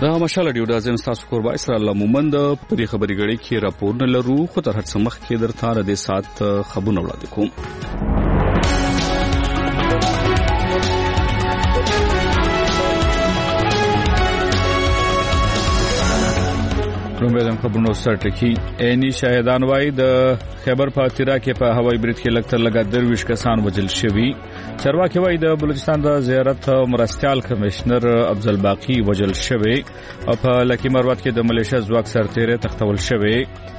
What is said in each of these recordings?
دا مشال ډیو د ازم تاسو قربا اسرا الله مومند په دې خبري غړي کې راپور نه لرو خو تر هڅه مخ کې درته را دي سات خبرونه وړاندې کوم. رومبلم خبرونو سره کی اني شاهدان وای د خیبر پاتیرا کې په هوایي برید کې لکتر لګا 23 کسان وژل شوي. چرواکي وای د بلوچستان د زیارت مرستيال کمشنر افضل باقی وژل شوی او په لکی مروت کې د ملیشیا ځواک سرتیره تختول شوی.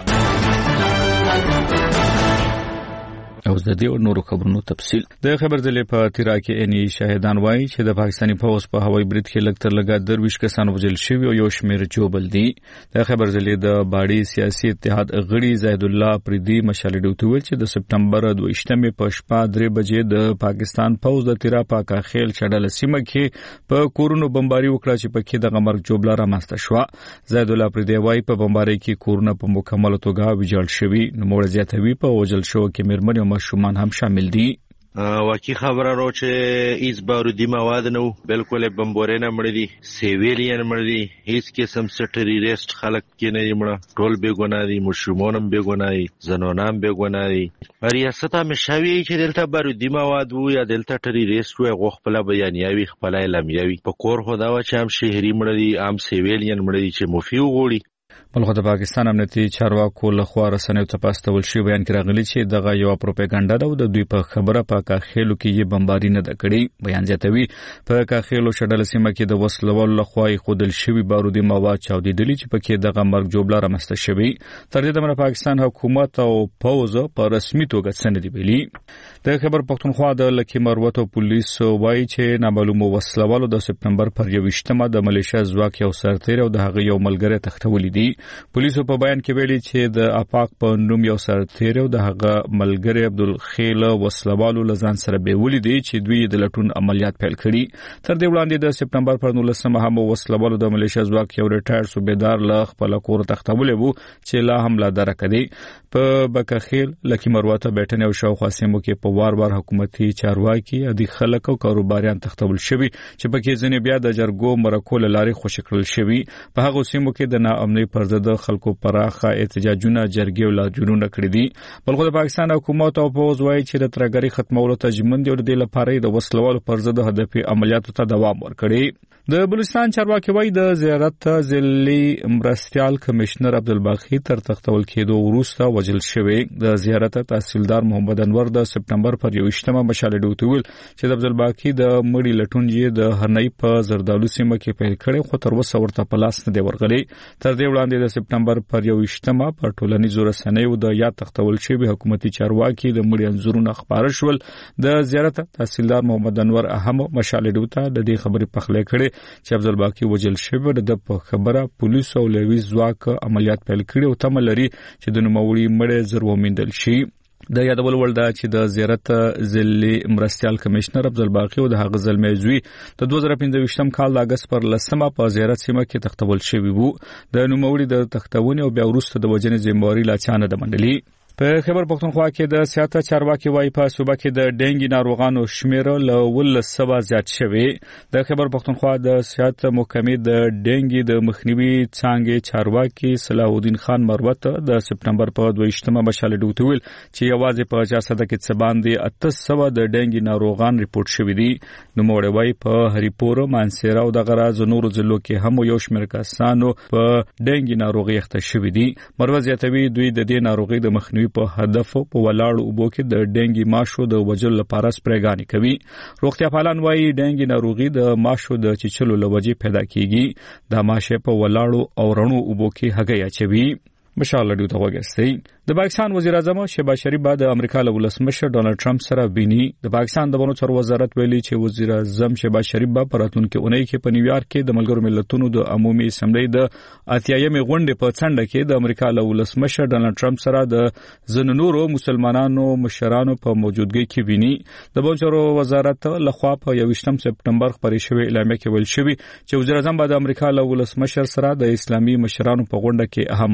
او د دې نورو خبرونو تفصیل د خبر ځلې په تیرا کې اني شاهدان وایي چې د پاکستاني فوج په هوایي برید کې لکتر لګا 23 کسان وژل شوي او یو شمېر جوبل دي. د خبر ځلې د باډي سیاسي اتحاد غړي زید الله پریدي مشال ډوتول چې د سپټمبر 22 په شپه 3 بجې د پاکستان فوج د تیرا پاکا خیل چډل سیمه کې په کورونو بمباري وکړه چې پکې د غمرګ جوبل را ماسته شو. زید الله پریدي وایي په بمباري کې کورونه په مکمل توګه ویجاړ شوي. نو موږ زیاتوي په وژل شو کې مرمن شومان هم شامل دي. واقعي خبره رو چې هیڅ بارودي مواد نه بالکل بمبورینه مړ دي سیویلین مړ دي هیڅ قسم ټریریست خلک کې نه مړ ټول به ګناه دي مشمونم به ګناه دي زنونام به ګناه دي ریاست مشاوي چې دلته بارودي مواد وو یا دلته ټریریست وو غو خپل بیانیاوي خپل اعلامیوي په کور خدا و چې هم شهري مړ دي عام سیویلین مړ دي چې مفیو غوړي. بلخو د پاکستان امنیتي چارواکو له خوا رسنیو ته پاستول شي بیان کې راغلي چې دغه یو پروپاګاندا ده او د دوی په خبره په کاخېلو کې یې بمباري نه ده کړې. بیان زیاتوي په کاخېلو شډل سیمه کې د وسلوال له خوا خودل شوی بارودي مواد چاودېدلي چې پکې دغه مرګ جوړه رامسته شوی. تر دې دمره پاکستان حکومت او فوج په رسمي توګه څه نه دی ویلي. د خبر پښتونخوا د لکی مروت پولیس وایي چې نامعلوم وسلوالو د سپټمبر پر 21 د ملیشیا ځواک یو سرتیر او د هغه یو ملګری تختولې دي. پولیسو په بیان کې ویلي چې د افاق په نوم یو سرتیر او د هغه ملګری عبدالخیل وسلوالو لزان سره بیولې دي چې دوی د لټون عملیات پیل کړي. تر دې وړاندې د سپټمبر پر 19 هم وسلوالو د ملیشیا ځواک یو ریټایر صوبیدار له خپل کور تختولې وو چې لا هم لا درکړي. په بکخیل لکی مروت بیٹنه او شاوخوا سیمو کې په وار حکومتي چارواکي ادي خلک او کاروباریان تختول شوی چې پکې ځنې بیا د جرګو مرکول لاري خوشکړل شوی. په هغه سیمو کې د ناامنۍ پر ضد خلکو پراخه احتجاجونه جرګې او لاجورونه کړې دي. بلخو د پاکستان حکومت او فوج وايي چې د ترګری ختمولو ته ژمن دي او د لپاره د وسلوالو پر ضد هدفي عملیاتو ته دوام ورکړي. د بلوچستان چارواکي وایي د زیارت ضلعي مرستيال کمشنر عبدالباقی تر تختول کېدو وروسته وژل شوی. د زیارت تحصیلدار محمد انور د سپټمبر پر 21 مشال ډوتول چې د عبدالباقی د مړی لټون یې د هرنۍ په زردالو سیمه کې پیل کړي خو تر اوسه ورته پلاس نه دی ورغلی. تر دې وړاندې د سپټمبر پر 21 پر ټولنیزو رسنیو د یا تختول شوی حکومتي چارواکي د مړي انځورونه خبره شول. د زیارت تحصیلدار محمد انور اهم مشال ډوته د دې خبرې پخلې کړي چې عبدالباقی وژل شوی د خبره پولیس او لوي ځواک عملیات پیل کړي او تم لري چې د نوموړي مړی زر ومندل شي. د یادول ول دا چې د زیارت ضلعي مرستيال کمشنر عبدالباقی او د هغه ځلمې زوی د 2015 کال د اگست پر 10 په زیارت سیمه کې تختول شوی وو. د نوموړي د تختونې او بیا وروسته د وجنې ذمہواری لا چانه د منډلي. په خبر پښتونخوا کې د سیاست چارواکي وایي په صوبه کې د ډنګي ناروغانو شمیر له 17 زیات شوی. د خبر پښتونخوا د سیاست محکمې د ډنګي د مخنیوي څنګه چارواکي صلاح الدین خان مروت د سپټمبر په 22 مشال ډوتول چې یوازې په 50 کې څه باندې 800 د ډنګي ناروغان ریپورت شوی دي. نو موږ وایي په هریپور مانسیرا او د غراز نورو ضلعو کې هم یو شمیر کسانو په ډنګي ناروغي اخته شوی دي. مروت زیاتوي دوی د دې ناروغي د مخنیوي په هدف په ولاړو اوبو کې د ډنګي ماشو د وجل لپاره سپریګانی کوي. روغتیا پالان وایي ډنګي ناروغي د ماشو د چیچلو لوجې پیدا کیږي. د ماشه په ولاړو او رڼو اوبو کې هګۍ اچوي. مشال ډیو ته وګرځي. د پاکستان وزیر اعظم شهباز شریف د امریکا له ولسمشر ډونالد ټرمپ سره ویني. د پاکستان د بانو چارو وزارت ویلي چې وزیر اعظم شهباز شریف په راتلونکي اونۍ کې په نیویارک کې د ملګرو ملتونو د عمومي اسمبلی د 80مې غونډې په څنډه کې د امریکا له ولسمشر ډونالد ټرمپ سره د زنونورو مسلمانانو مشرانو په موجودګۍ کې ویني. د بانو چارو وزارت لخوا په 21 سپټمبر خبري شوی اعلامیه کې ویل شوی چې وزیر اعظم د امریکا له ولسمشر سره د اسلامي مشرانو په غونډه کې اهم برخه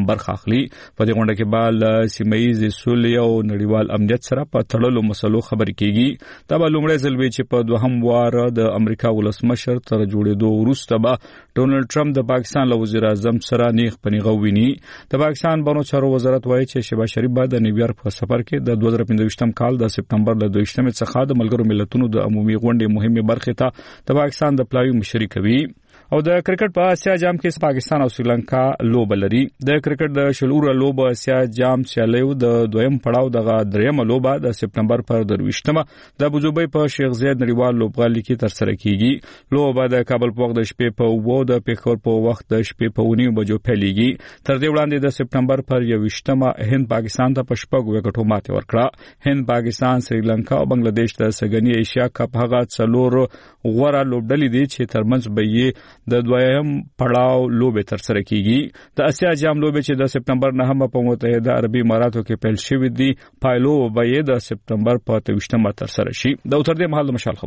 اخلي. په دې غونډه کې بال سیمایي سولې او نړیوال امنیت سره په تړلو مسلو خبرې کیږي. دا به لومړی ځل وي چې په دوهم وار د امریکا ولسمشر تر جوړېدو وروسته به ډونالد ټرمپ د پاکستان له وزیر اعظم سره نیغ په نیغه ویني. د پاکستان بانو چارو وزارت وایي چې شهباز شریف به د نیویارک په سفر کې د 2025 کال د سپتمبر له 22 څخه د ملګرو ملتونو د عمومي غونډې مهمه برخه ته د پاکستان د پلاوی مشري کوي. او د کرکټ په اسیا جام کې پاکستان او سریلانکا لوبه لري. د کرکټ د شلور لوبه اسیا جام سیالیو د دویم پړاو دغه دریم لوبه د سپتمبر پر 22مه د ابوظبي په شیخ زاید نړیوال لوبغالي کې تر سره کیږي. لوبه د کابل په وخت د شپې په 9 د پیښور په وخت د شپې په 9 بجو پیلېږي. تر دې وړاندې د سپتمبر پر 21مه هند پاکستان ته په شپږ وکټو ماتې ورکړه. هند پاکستان سریلانکا او بنگلاديش د سګنی ایشیا کپ هغه څلور غوړه لوبډلې دي چې ترمنځ به یې د دویم پړاو لوبه تر سره کیږي. د اسیا جام لوبه چې د سپتمبر 9 په متحده عربي اماراتو کې پیل شوې دي پایلو به یې د سپتمبر په 23مه تر سره شي. د تر دې مهال د مشال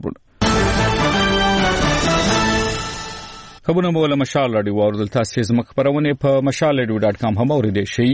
خبرونه مولا مشال رادیو ورزل تاسو زموږ خبرونه په mashalradio.com هم اوریدئ شئ.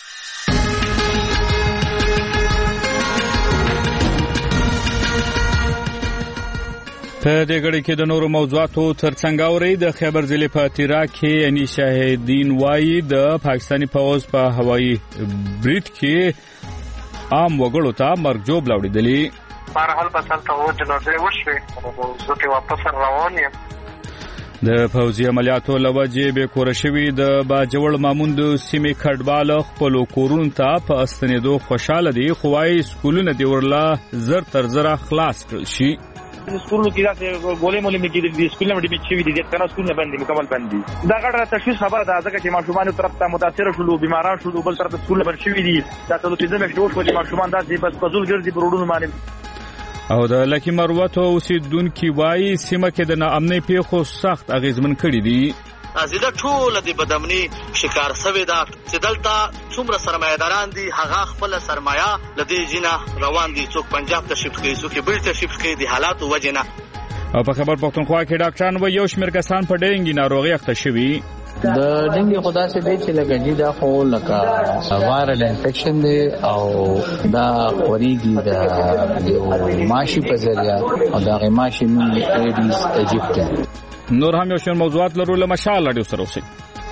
په دې غړي کې د نورو موضوعاتو ترڅنګ اوري د خیبر ضلع په تیرا کې اني شاهدین وایي د پاکستاني پوز په هوایي برید کې عام وګړو ته مرګ جوړ لاوړېدلی. بهرحال بسل ته و جنازه وشوي زه ته واپس روان یم. د پوځي عملیاتو لوجې به کور شوی د باجوړ ماموند سیمې کډبال خپل کورونو ته په استنیدو خوشاله دي. خوای سکولونه دی ورلا زر تر زر خلاص کړل شي. سکولونو کې راځي ګولې مولې مې کې د سکولونو د بچي دي ځکه سکولونه باندې مکمل باندې دا غړ تشویش خبره ده ځکه چې ماشومان طرف ته متاثر شول بیماران شول بل طرف سکول باندې شوی دي دا ټول څه مې جوړ کړی ماشومان داسې بس پزول ګرځي پروډونو باندې. او د لکی مروت اوسیدونکو وایي سیمه کې د ناامنۍ پیښو سخت اغیزمن کړي دي. ازیده ټول د بدامنی شکار سوي دا چې دلته څومره سرمایداران دي هغه خپل سرمایه لدی جنا روان دي څوک پنجاب ته شفت کوي څوک بل ته شفت کوي د حالات وجنه. او په خبر پښتونخوا کې ډاکټران و یو شمېر کسان په ډینګي ناروغي اخته شوي. د ډینګي خدا سي دی چې لګي دا خو لکه وایرل انفیکشن دی او دا خوريږي د ماشي په ذریعہ او دا ماشي نوم ایډیز ایجپټ. نور هم یو شمېر موضوعات لرو له مشال رادیو سره اوسئ.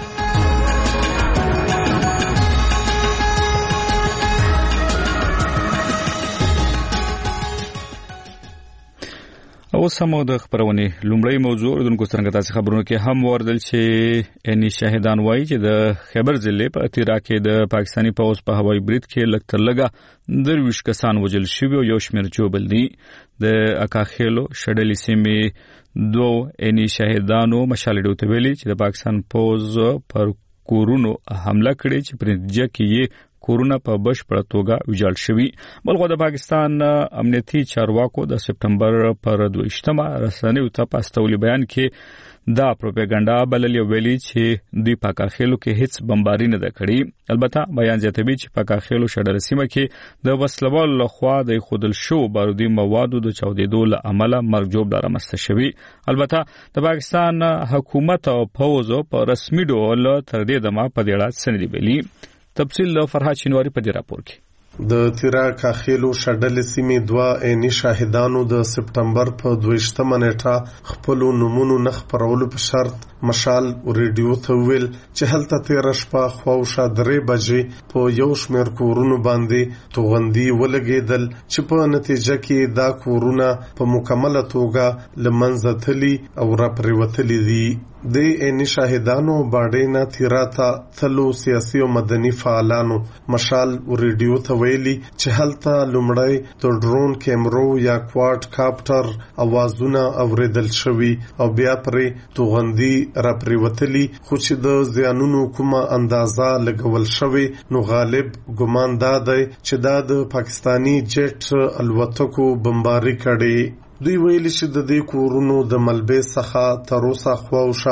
او سمو د خبرونه لومړی موضوع دونکو څنګه تاسو خبرونه کې هم وردل چې اني شاهدان وایي چې د خیبر ضلع په تیرا کې د پاکستاني پوز په هوایي برید کې لکتر لګا درویش کسان وجل شوی او یو شمېر جوبل دي. د اکاخېلو شډلې سیمې دو اني شاهدانو مشالډو ته ویلي چې د پاکستان پوز پر کورونو حمله کړې چې پر نتیجه کې کورونا په بشپړه توګه ویجاړ شوی. بلغه د پاکستان امنیتي چارواکو د سپتمبر پر 22مه رسنیو ته پاستولي بیان کې دا پروپاګاندا بللې ویلي چې دوی پاکاخېلو کې هیڅ بمباري نه ده کړې. البته بیان زیاتوي چې پاکاخېلو شډل سیمه کې د وسلوال لخوا د خودل شو بارودي موادو د چاودېدو له امله مرګ جوړ رامنځته شوی. البته د پاکستان حکومت او پوز په رسمي ډول تر دې دمه په دې اړه سندې ویلي. تفصیل فرحات شینواری په دې راپور کې. د تیرا کاخېلو شډل سیمې دوا اني شاهدانو د سپتمبر په 22مه نیټه خپل نمونه نخ پرولو په شرط مشال ریډیو ته ویل چې هلته تیر شپه خواوشه 3 بجې په یو شمېر کورونو باندې توغندي ولګېدل چې په نتیجه کې دا کورونه په مکمله توګه لمنځه تللي او راپریوتلي دي. د اني شاهدانو باډینا تیراتا تلو سیاسي او مدني فعالانو مشال ریډیو ته ویلي چې هلته لومړی د ډرون کیمرو یا کواد کاپټر اوازونه اوریدل شوي او بیا پرې توغندي راپریوتلي خو چې د زیانونو کومه اندازه لګول شوی نو غالب ګمان دا دی چې دا د پاکستانی جټ الوتکو بمباري کړي. دوی ویلي چې د دې کورونو د ملبې څخه تر اوسه خواوشا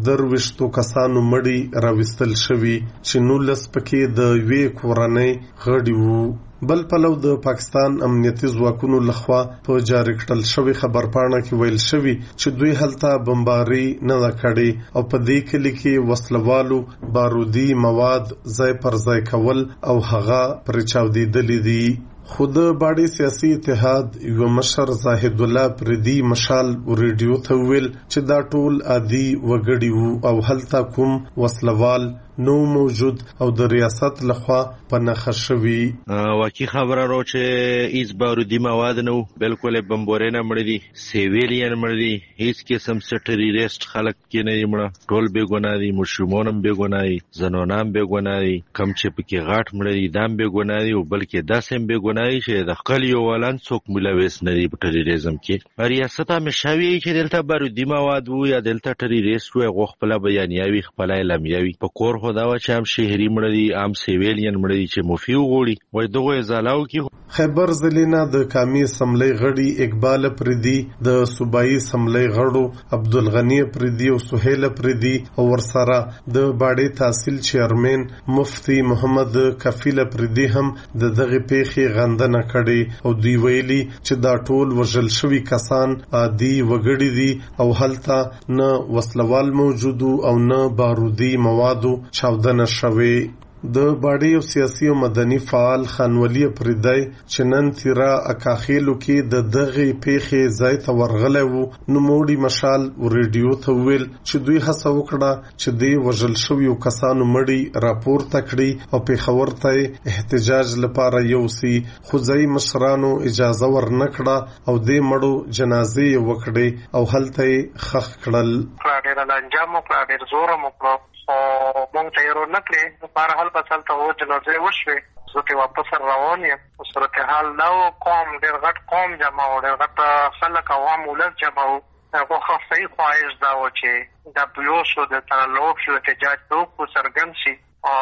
23 کسانو مړي راوستل شوي چې 19 پکې د یوې کورنۍ غړي وو. بل پلو د پاکستان امنیتي ځواکونو لخوا په جاری کړل شوی خبرپاڼه کې ویل شوی چې دوی هلته بمباري نه کړي او په دې کلی کې وسلوالو بارودي مواد ځای پر ځای کول او هغه پر چاودیدلې دي. خود باډي سیاسي اتحاد یو مشر زاهد الله پردي مشال ریډیو ته ویل چې دا ټول عادي وګړي وو او هلته کوم وسلوال نو موجود او د ریاست لخوا په نخښه شوی. واقعي خبره رو چې هیڅ بارودي مواد نه بالکل بمبورینه مړ دي سیویلین مړ دي هیڅ قسم ټریریست خلک کې نه مړ ټول بے ګناه دي مشرمون هم بے ګناه دي زنانان بے ګناه دي کم چې پکې غاټ مړ دي دام بے ګناه دي او بلکې داسې هم بے ګناه دي چې د خپل یو ولان څوک ملوث نه دي په ټریریزم کې. ریاست همیشوي چې دلته بارودي مواد وو یا دلته ټریریست وو غو خپل بیانیاوي خپل اعلامیوي په کور خدا و چې هم شهري مړ دي عام سیویلین مړ دي چې مفي وغوړي وای دغه ازالاو کې. خیبر ضلع د قومي اسمبلی غړي اقبال پردي د صوبایي اسمبلی غړو عبدالغنی پردي او سهیل پردي او ورسره د باډي تحصیل چیرمن مفتی محمد کفیل پردي هم د دغه پیخي غندنه کړي او دوی ویلي چې دا ټول وژل شوی کسان عادي وګړي دي او هلته نه وسلوال موجود او نه بارودي موادو چاودنه شوی. د باډي او سیاسي او مدني فعال خانولي پردای چې نن تیرا اکاخیلو کې د دغه پیخي ځای ته ورغلی وو نو موډي مشال ریډیو ته ویل چې دوی هڅه وکړه چې د وژل شویو کسانو مړي راپورته کړي او پیښور ته احتجاج لپاره یوسي خو ځای مشرانو اجازه ورنکړه او د مړو جنازې وکړي او هلته خخ کړل. ډېر انجام وکړه ډېر زور وکړه او مونږ ته یې ورنکړې په هر حال په چلته و جنازې وشوې زه ته واپس روان یم. صورتحال دا و قوم ډېر غټ قوم جمع و ډېر غټ خلک عوام ولس جمع و هغو صحیح خواهش دا و چې دا بیوس و د تنلوب شو احتجاج ته وکړو څرګند شي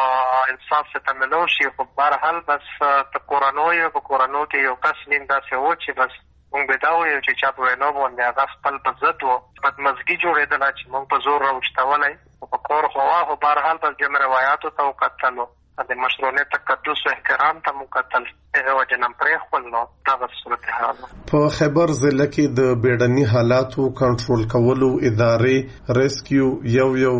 انصاف ته ملو شي. خو په هر حال بس په کورنو کې یو کس نیم داسې و چې بس مونږ به دا وایو چې چا په وینو باندې هغه خپل په ضد و بدمزګي جوړېدله چې مونږ په زور راوشتولی په کور خوا خو په هر حال بس جمع روایاتو ته وکتلو د مشروعیت تقدس او احترام ته مو کتل هغه وجه نه پرېښول نو دغه صورتحال. په خیبر ضلع کې د بیړني حالاتو کنټرول کولو ادارې ریسکیو یو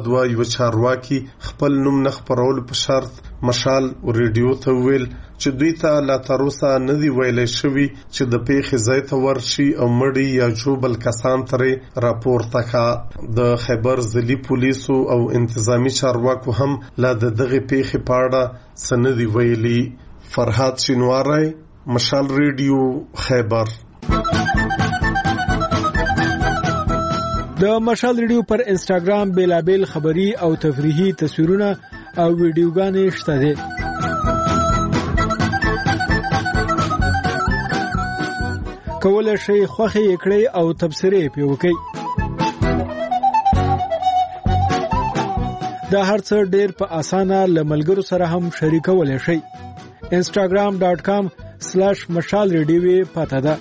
2 چارواکي خپل نوم نه خپرولو په شرط مشال ریډیو ته ویل چې دوی ته لا تر اوسه نه دی ویلی شوي چې د پیښې ځای ته ورشي او مړي یا ژوبل کسان ترې راپورته کړه. د خیبر ضلعي پولیسو او انتظامی چارواکو هم لا د دغه پیښې په اړه څه نه دي ویلي. فرهاد شینواری مشال ریډیو خیبر. د مشال ریډیو پر انسټاګرام بیلابیل خبری او تفریحي تصویرونه او ویډیوګانې شته دي. کولای شئ خوښي کړئ او تبصرې پې وکړئ. دا هر څه ډېر په اسانه له ملګرو سره هم شریکولی شئ. instagram.com/mashalradio پته ده.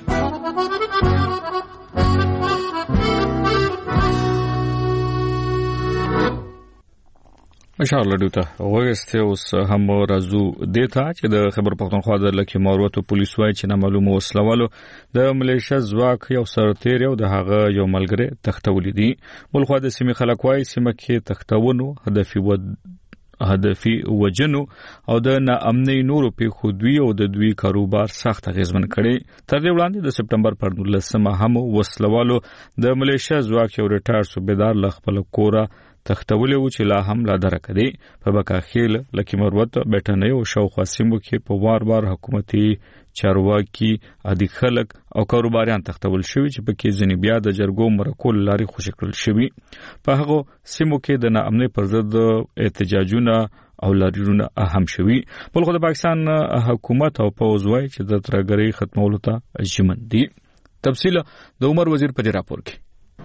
مشال ریډیو ته وګورئ اوس هم راځو دیتا چې د خبر پښتونخوا د لکه ماروتو پولیس وایي چې نامعلومه وسلوالو د ملیشیا ځواک یو سرتیر یو د هغه یو ملګری تختولې دي. بلخوا د سیمې خلک وایي سیمه کې تختونو هدفي وجنو او د ناامنۍ نورو پیښو دوی او د دوی کاروبار سخت اغیزمن کړي. تر دې وړاندې د سپټمبر پر 19 هم وسلوالو د ملیشیا ځواک یو ریټایر صوبیدار ل خپل کوره تختولې و چې لا هم لا درکدي. په بکاخیل لکه مروت بیٹنې او شاوخوا سیمو کې په وار حکومتي چارواکي عادي خلک او کاروباریان تختول شوی چې په کې ځنی بیا د جرګو مرکول لاري خوشی کړل شوی. په هغه سیمو کې د ناامنۍ پر ضد احتجاجونه او لاریونه اهم شوی. بلخو د پاکستان حکومت او پوز وایي چې د ترګری ختمولو ته ژمن دي. تفصیل د عمر وزیر په راپور کې.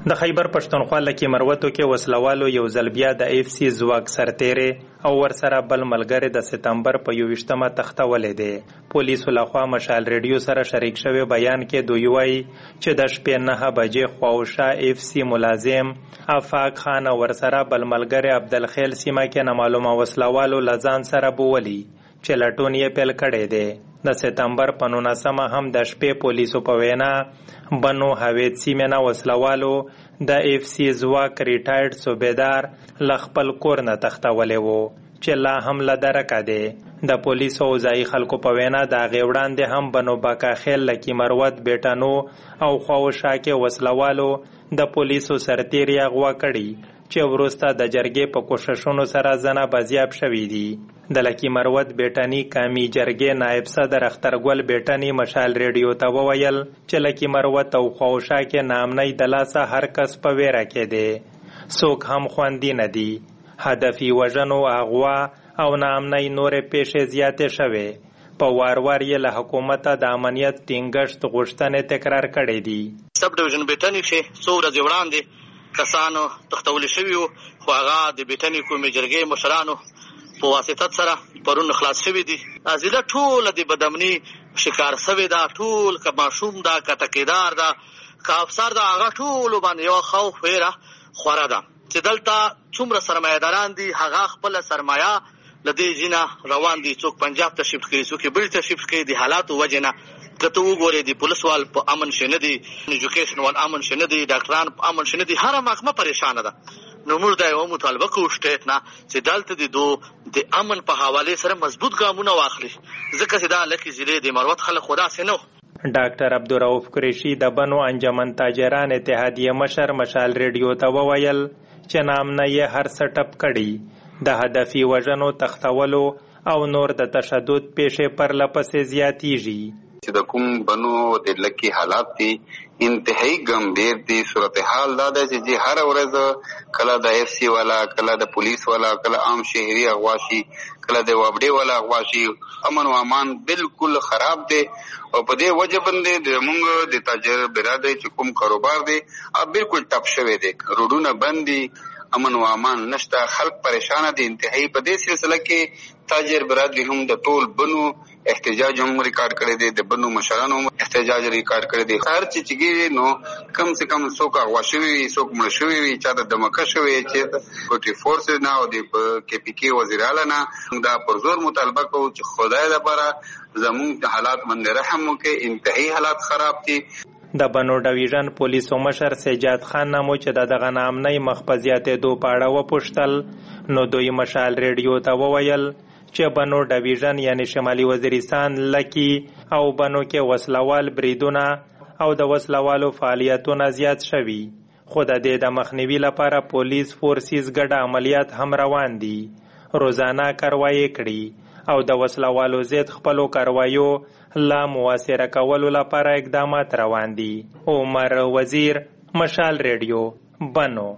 د خیبر پښتونخوا لکه مروتو کې وسلوالو یو ځل بیا د اف سی ځواک سرتیری او ورسره بل ملګری د سپتمبر په 21مه تختولې دی. پولیسو لخوا مشال ریډیو سره شریک شوی بیان کې دوی وایي چې د شپې 9 بجې خواوشا اف سی ملازم افاق خان ورسره بل ملګری عبدالخیل سیمه کې نامعلومه وسلوالو لزان سره بوولي چې لټون یې پیل کړی دی. د سپتمبر په 19مه هم د شپې پولیسو په وینا بنو هوید سیمه نه وسلوالو د اف سی ځواک ریټایرډ صوبیدار لخپل کور نه تختولې وو چې لا هم لدرکه دی. د پولیسو او ځایي خلکو په وینا د هغې وړاندې هم بنو باکاخیل لکي مروت بیټانو او خواوشا کې وسلوالو د پولیسو سرتیري اغوا کړي چې وروسته د جرګې په کوششونو سره زنه بازیاب شوي دي. د لکی مروت بیٹانی کامی جرګې نائب صدر اخترګل بیٹانی مشال ریډیو ته وویل چې لکی مروت او خوشا کې نامنۍ د لاسه هر کس په ویره کې دی، څوک هم خوندي نه دي. هدفي وژنو، اغوا او نامنۍ نورې پیښې زیاتې شوې. په وار یې له حکومته د امنیت ټینګښت غوښتنې تکرار کړې دي. سب ډیویژن بیٹانی چې څو ورځې وړاندې کسانو تختول شوي وو، خو هغه د بیٹانی کومې جرګې مشرانو په واسطه سره پرون خلاص شوي دي. ازله ټول د بدامني شکار شوی دا، ټول که ماشوم دا، که ټکیدار دا، که افسر دا، هغه ټول باندې یو خوف ویره خوره ده چې دلته څومره سرمایه‌داران دي، هغه خپل سرمایه له دې ځینه روان دي، څوک پنجاب ته شفټ کوي، څوک بل ته شفټ کوي. د حالاتو وجه نه که ته وګورې د پولیس وال په امن شي نه دي، ایجوکیشن وال امن شي نه دي، ډاکټران په امن شي نه دي، هره محکمه پریشانه ده. نو موږ دا یو مطالبه کوو سټیټ نه چې دلته د امن په حواله سره مضبوط ګامونه واخلي، ځکه چې دا لکه ضلع د مروت خلک خدا سي نه. ډاکټر عبدالرؤف قریشي د بنو انجمن تاجران اتحادیه مشر مشال ریډیو ته وویل چې نامنه یې هر څه ټپ کړي، د هدفي وژنو، تختولو او نور د تشدد پیښې پرلپسې زیاتیږي. چې د کوم بنو د لکی حالات دي انتهایی گمبیر دي. صورتحال دا ده چې هر ورځ کله د اف سی والا، کله د پولیس والا، کله عام شهري اغواشي، کله د وابډي والا اغواشي. امن و امان بالکل خراب دي او په دې وجه باندې موږ د تاجر برادری چې کوم کاروبار دي بالکل ټپ شوی دي، روډونه بند دي، امن و امان نشته، خلک پریشان دي انتهایی. په دې سلسله کې تاجر برادری هم د ټول بنو احتجاج هم ریکارډ کړی دی، د بنو مشرانو هم احتجاج ریکارډ کړی دی. هر چې چګي نو کم سے کم څوک اغوا شوی وي، څوک مړ شوی وي، چا د دمکه شوی چې کوټي فورس نه او د کې پی کې وزیر اعلی نه دا پر زور مطالبه کوي چې خدای لپاره زموږ حالات باندې رحم وکړي، انتهایی حالات خراب دي. د بنو ډیویژن پولیسو مشر سجاد خان نامو چې دغه نامنۍ مخفزیاتې دو پاړه وپوښتل، نو دوی مشال ریډیو ته وویل چې بنو ډیویژن یعنی شمالي وزیرستان لکی او بنو کې وسلوال بریدونه او د وسلوالو فعالیتونه زیات شوي، خو د دې د مخنیوي لپاره پولیس فورسز ګډ عملیات هم روان دي، روزانه کاروایی کړي او د وسلوالو ضد خپلو کاروایو لا موثره کولو لپاره اقدامات روان دي. عمر وزیر، مشال ریډیو، بنو.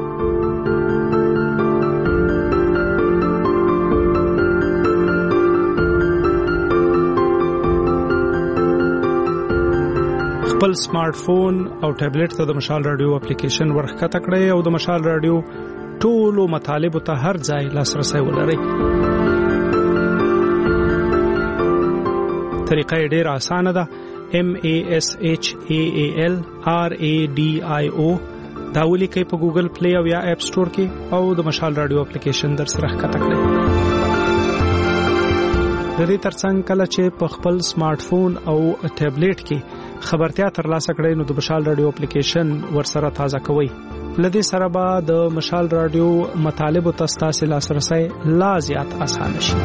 خپل سمارټ فون او ټابلیټ ته د مشال رادیو اپلیکیشن ورخکته کړئ او د مشال رادیو ټولو مطالبو ته هر ځای لاسرسی ولرئ. طریقه یې ډېره اسانه ده. MASHAAL RADIO دا ولیکئ په ګوګل پلی او یا اپ سٹور کې او د مشال رادیو اپلیکیشن در سره ښکته کړئ. د دې ترڅنګ کله چې په خپل سمارټ فون او ټابلیټ کې خبرتیا ترلاسه کړئ نو د مشال رادیو اپلیکیشن ورسره تازه کوئ. لدې سره به د مشال رادیو مطالبو ته ستاسو لاسرسی لا زیات اسانه شي.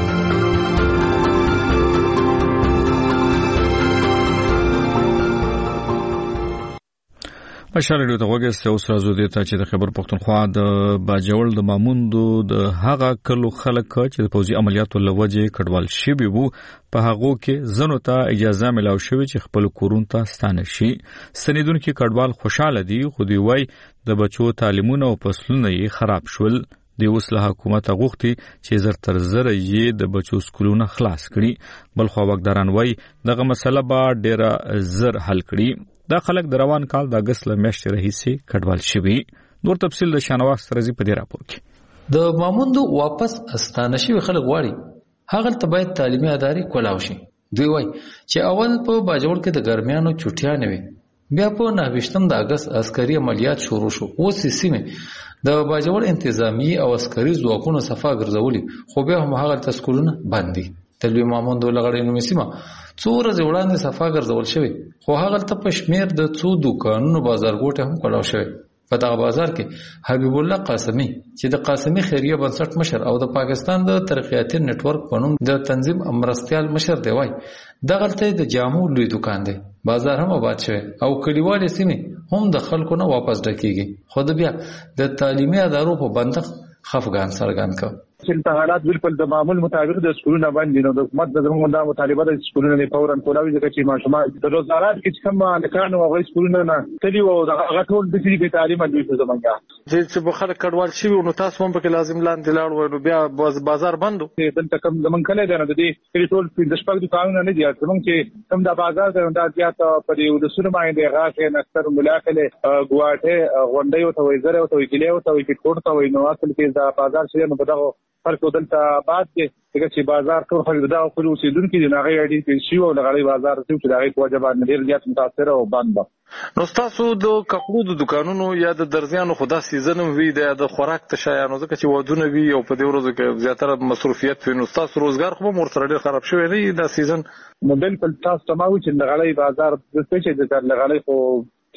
مشال ریډیو ته وګورئ. اوس راځو دې ته چې د خیبر پښتونخوا د باجوړ د ماموندو د هغه کلو خلک چې د پوځي عملیاتو لوجه کډوال شوي وو په هغه کې زنو ته اجازه ملاو شوې چې خپل کورون ته ستانه شي. سندونکو کډوال خوشاله دي، خو دوی وايي د بچو تعلیمونه او فصلونه یې خراب شول. د وسله حکومت غوښتي چې زر تر زر یې د بچو سکولونه خلاص کړي، بل خو واکداران وايي دغه مسله به ډیره زر حل کړي. دا خلک د روان کال د اگست له میاشتې راهیسې کډوال شوي. نور تفصیل د شانواز سرزي په دې راپور کې. د ماموندو واپس استانه شوي خلک غواړي هغه ته باید تعلیمي ادارې کولاو شي. دوی وایي چې اول په باجوړ کې د ګرمیانو چټیا نه وي، بیا په 29 د اگست عسکري عملیات شروع شو. اوس سیمه د باجوړ انتظامی او عسکري ځواکونو صفا ګرځولي، خو بیا هم هغه تسکولونه بند دي. د لوی ماموندو لغړې نومې سیمه څو ورځې وړاندې صفا ګرځول شوی، خو هغه ته په شمیر د څو دوکانونو بازارګوټه هم کولاو شوی. په دغه بازار کې حبیب الله قاسمی چې د قاسمی خیریه بنسټ مشر او د پاکستان د ترقیاتي نتورک په نوم د تنظیم امرستیال مشر دی، وای دغه ته د جامو لوی دکان دی. بازار هم آباد شوی او کلیوال سیمه هم د خلکو نه واپس ډکیږي. خو د بیا د تعلیمي ادارو په بندق خفګان سرګان کړ. چې حالات بالکل د معمول مطابق د سکولونو باندې نو د حکومت د زموږ د مطالبه د سکولونو نه فورا کولاوي ځکه چې ماشومان د روزګارات کې کوم لکانو او سکولونو نه تلي او د ټول د دې تعلیم د زمونږه چې په خلک کډوال شي نو تاسو هم په لازم لاندې لاړ وو بیا بازار بندو دلته کوم زمونږ کله دی نو د دې ټول د شپږ دکانونه نه دي زمونږ چې کوم د بازار د زیات په دې د سره باندې غاښه نستر ملاقله ګواټه غونډي او تویزره او تویګلی او تویګټور ته وینو اصل کې د بازار شې نو بدغه فرق دلته بعد کې چې بازار ټول خلک دا خپل اوسیدونکو دي هغه اړین کې شی او لغړی بازار چې دغه واجبات نه ډیر زیات متاثر او بند. نو تاسو د کپړو د دکانونو یا د درزیانو خدا سیزن وی د خوراک تشایانو ځکه چې ودونه وی او په دې ورځو کې زیاتره مصروفیت وي، نو تاسو روزګار خو مور سره ډیر خراب شوی دی دا سیزن. نو بالکل تاسو تماوي چې لغړی بازار د څه چې د لغړی خو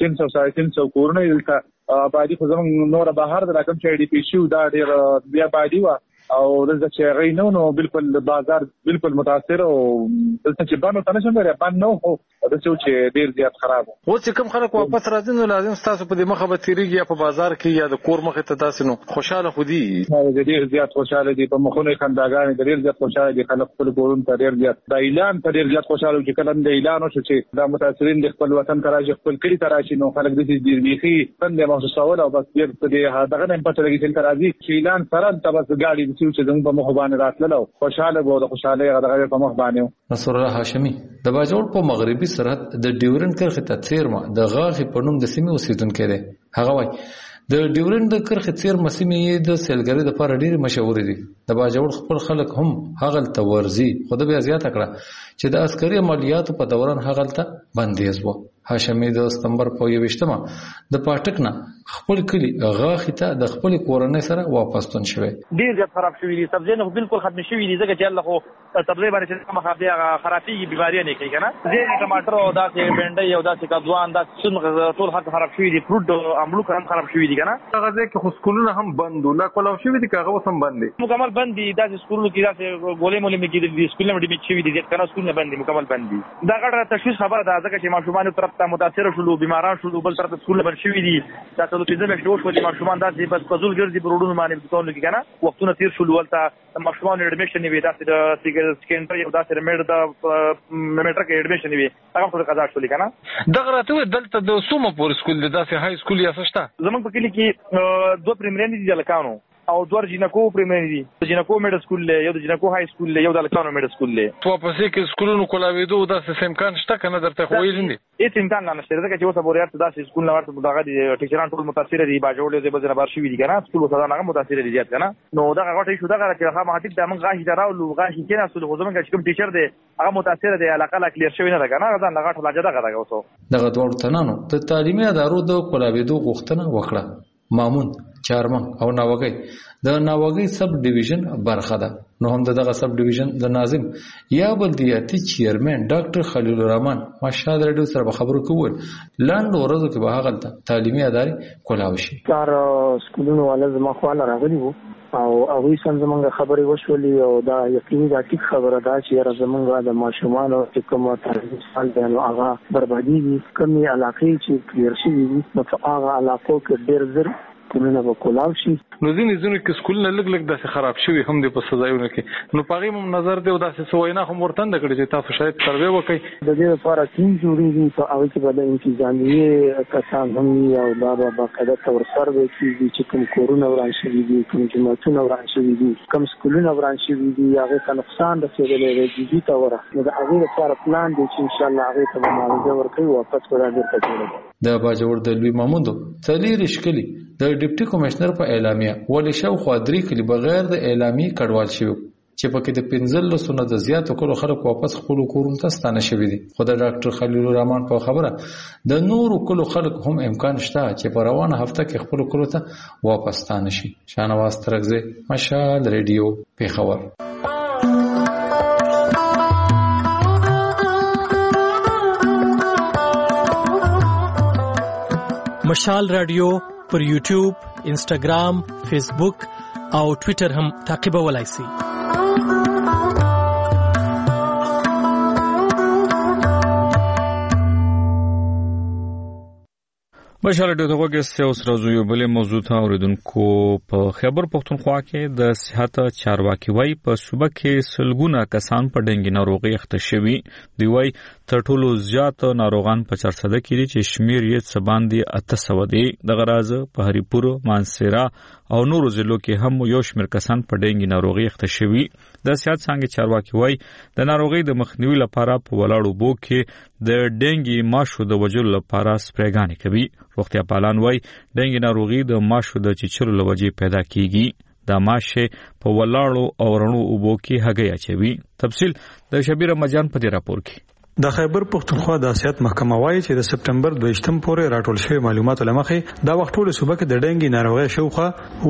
300 کورونه دلته باندې خو زموږ نور بهر د رقم چې ډي پی شو دا ډیر بیا باندې و او دلته چې غي نو بالکل بازار بالکل متاثر او دلته چې باندې تنه شنه باندې نو خو د څه چې ډیر زیات خراب و چې کوم خلک واپس راځي نو لازم تاسو په دې مخه به تیریږي یا په بازار کې یا د کور مخه ته تاسو نو خوشاله خودي ډیر زیات خوشاله دي په مخونه خنداګان ډیر زیات خوشاله دي خلک خپل کورون ته ډیر زیات د اعلان ته ډیر زیات خوشاله چې کله د اعلان وشو چې دا متاثرین د خپل وطن تراجه خپل کلی تراشي نو خلک د دې بيخي څنګه محسوسول او بس ډیر دې دغه نه پته لګی چې ترازی چې اعلان سره تبس ګاډي چې زموږ په مخ باندې راتللو خوشاله وو د خوشاله غدغه په مخ باندې. نصر الله هاشمي د باجوړ په مغربي سرحد د ډیورند کرښې ته څیرمه د غاغې په نوم د سیمې اوسیدونکی دی. هغه وایي د ډیورند د کرښې څیرمه سیمې د سیلګرۍ لپاره ډېرې مشهورې دي. د باجوړ خپل خلک هم هغلته ورځي، خو د بیا زیاته کړه چې د عسکري عملیاتو په دوران هغلته بندیز و. هاشمي د سپتمبر په 21 د پاټک نه خپل کلی غاخې ته د خپل کورنۍ سره واپستون شوی. ډیر زیات خراب شوی دي، سبزیانو بالکل ختم شوی دي ځکه چې الله خو سبزی باندې چې کومه خرابي بیماری نه کوي کنه. زه ټماټر او داسې بنډي او داسې کدوان داسې څنګه ټول خراب شوی دي، فروټ املو هم خراب شوی دي کنه. هغه ځکه خو سکولونه هم بندو لا کولاو شوی دي هغه هم بند دي مکمل بند دي. داسې سکولونو کې داسې ګولې مولې مې دي سکولونه ډیمیج شوی دي کنه، سکولونه بند دي مکمل بند دي. دا غټه تشویش خبره ده ځکه چې ماشومان طرف ته متاثر شول، بیماران شول، بل طرف ته سکول بند شوی دي. دا ټول څه د مشروع شول ماشومان داسې بس پزول ګرځي پروډونو باندې دکانونو کې کنه. وختونه تیر شول ولته ماشومان اډمیشن وی داسې د سیکنډري او داسې میډ د میټر کې اډمیشن وی هغه ټول قضا شول کنه. دغه راته دلته د سومه پور سکول د داسې های سکول یا څه شته زمونږ په کلی کې دوه پریمری دي لکانو او دوه جنکو پریمری دي. د جنکو میډ سکول له یو د جنکو های سکول له یو د لکانو میډ سکول له په پسې کې سکولونو کولاویدو داسې امکان شته کنه درته خو ویل دي هیڅ امکان نه شته ځکه چې اوسه بوریات داسې سکول نه ورته دغه دي ټیچران ټول متاثر دي باجوړ دي بزنه بار شوی دي کنه. سکول وسره نه متاثر دي زیات کنه. نو دغه غټي شو دغه چې هغه مهاتیک د من غاښ دراو غاښ کې نه سول خو زمونږ چې کوم ټیچر دی هغه متاثر دی علاقه لا کلیر شوی نه ده کنه. هغه نه غټ لاجه دغه اوسه دغه دوړ تنانو د تعلیمي ادارو د کولاویدو غوښتنه وکړه. مامون، چارمن او ناوګي د ناوګي سب ډیویژن برخه ده. نو هم دغه سب ډیویژن د ناظم یا بلدیاتي چیرمن ډاکټر خلیل الرحمن مشهد رادیو سره خبرو کول لاند ورځو کې به هغه تعلیمي ادارې کولاو شي. کار سکولونو ولز ما خو نه راغلی وو او هغه څنګه خبرې وشولې او دا یقیني دا ټیک خبره ده چې زمونږ د ماشومان او کومه تعلیمي سال دی نو هغه بربادي کومي علاقې چې کلیر شي نو هغه علاقو کې ډېر زر سکولونه به کولاو شي. نو ځینې کې سکولونه لږ داسې خراب شوي هم دي په سزایونو کې، نو په هغې هم نظر دی او داسې څه وینا هم ورتنده کړې چې تاسو شاید سروې وکړئ. د دې لپاره ټیم جوړېږي، په هغې کې به د انتظامیې کسان هم وي او دا به باقاعده طور سروې کېږي چې کوم کورونه وران شوي دي، کوم جوماتونه وران شوي دي، کوم سکولونه وران شوي دي، هغې ته نقصان رسېدلی دی جدي طوره. نو د هغې لپاره پلان دی چې انشاءالله هغې ته به معاوضه ورکوي، واپس به دا بېرته جوړوي. د باجوړ د لوی ماموندو څلېرویشت کلي د ډیپټي کمشنر په اعلامیه ولې شاوخوا 3 کلي بغیر د اعلامیې کډوال شوي چې پکې د 15 نه د زیاتو کلو خلک واپس خپلو کورونو ته ستانه شوي دي. خو د ډاکټر خلیل الرحمن په خبره د نورو کلو خلک هم امکان شته چې په روانه هفته کې خپلو کلو ته واپس ستانه شي. شاهنواز ترکزی، مشال ریډیو، پیښور. مشال رادیو پر یوټیوب، انسټاګرام، فیسبوک او ټوئیټر هم تعقیبولای شئ. مشال رادیو ته وګورئ. اوس راځو یو بل موضوع ته. اوریدونکو په خیبر پختونخوا کې د صحت چارواکي وای په صوبه کې سلګونه کسان په ډنګي ناروغي اخته شوي دی. وای تر ټولو زیات ناروغان په 400 کې دي چې شمیر یې څه باندې 800 دي. د غراز په هریپور، مانسیرا او نورو ضلعو کې هم یو شمیر کسان په ډنګي ناروغي اخته شوي. د صحت څنګه چارواکي وای د ناروغي د مخنیوي لپاره په ولاړو بو کې د ډنګي ماشو د وجود لپاره سپریګانې کوي. روغتیا پالان وای ډنګي ناروغي د ماشو د چیچلو لوجې پیدا کیږي. د ماشه په ولاړو او رڼو اوبو کې هګۍ اچوي. تفصیل د شبیر مجان په دې راپور کې. د خیبر پختونخوا د سیاست محکمه وایي چې د سپټمبر 22 پورې راټول شوی معلوماتو لمخې دا وخت ټول صوبه کې د ډنګي ناروغي شوخه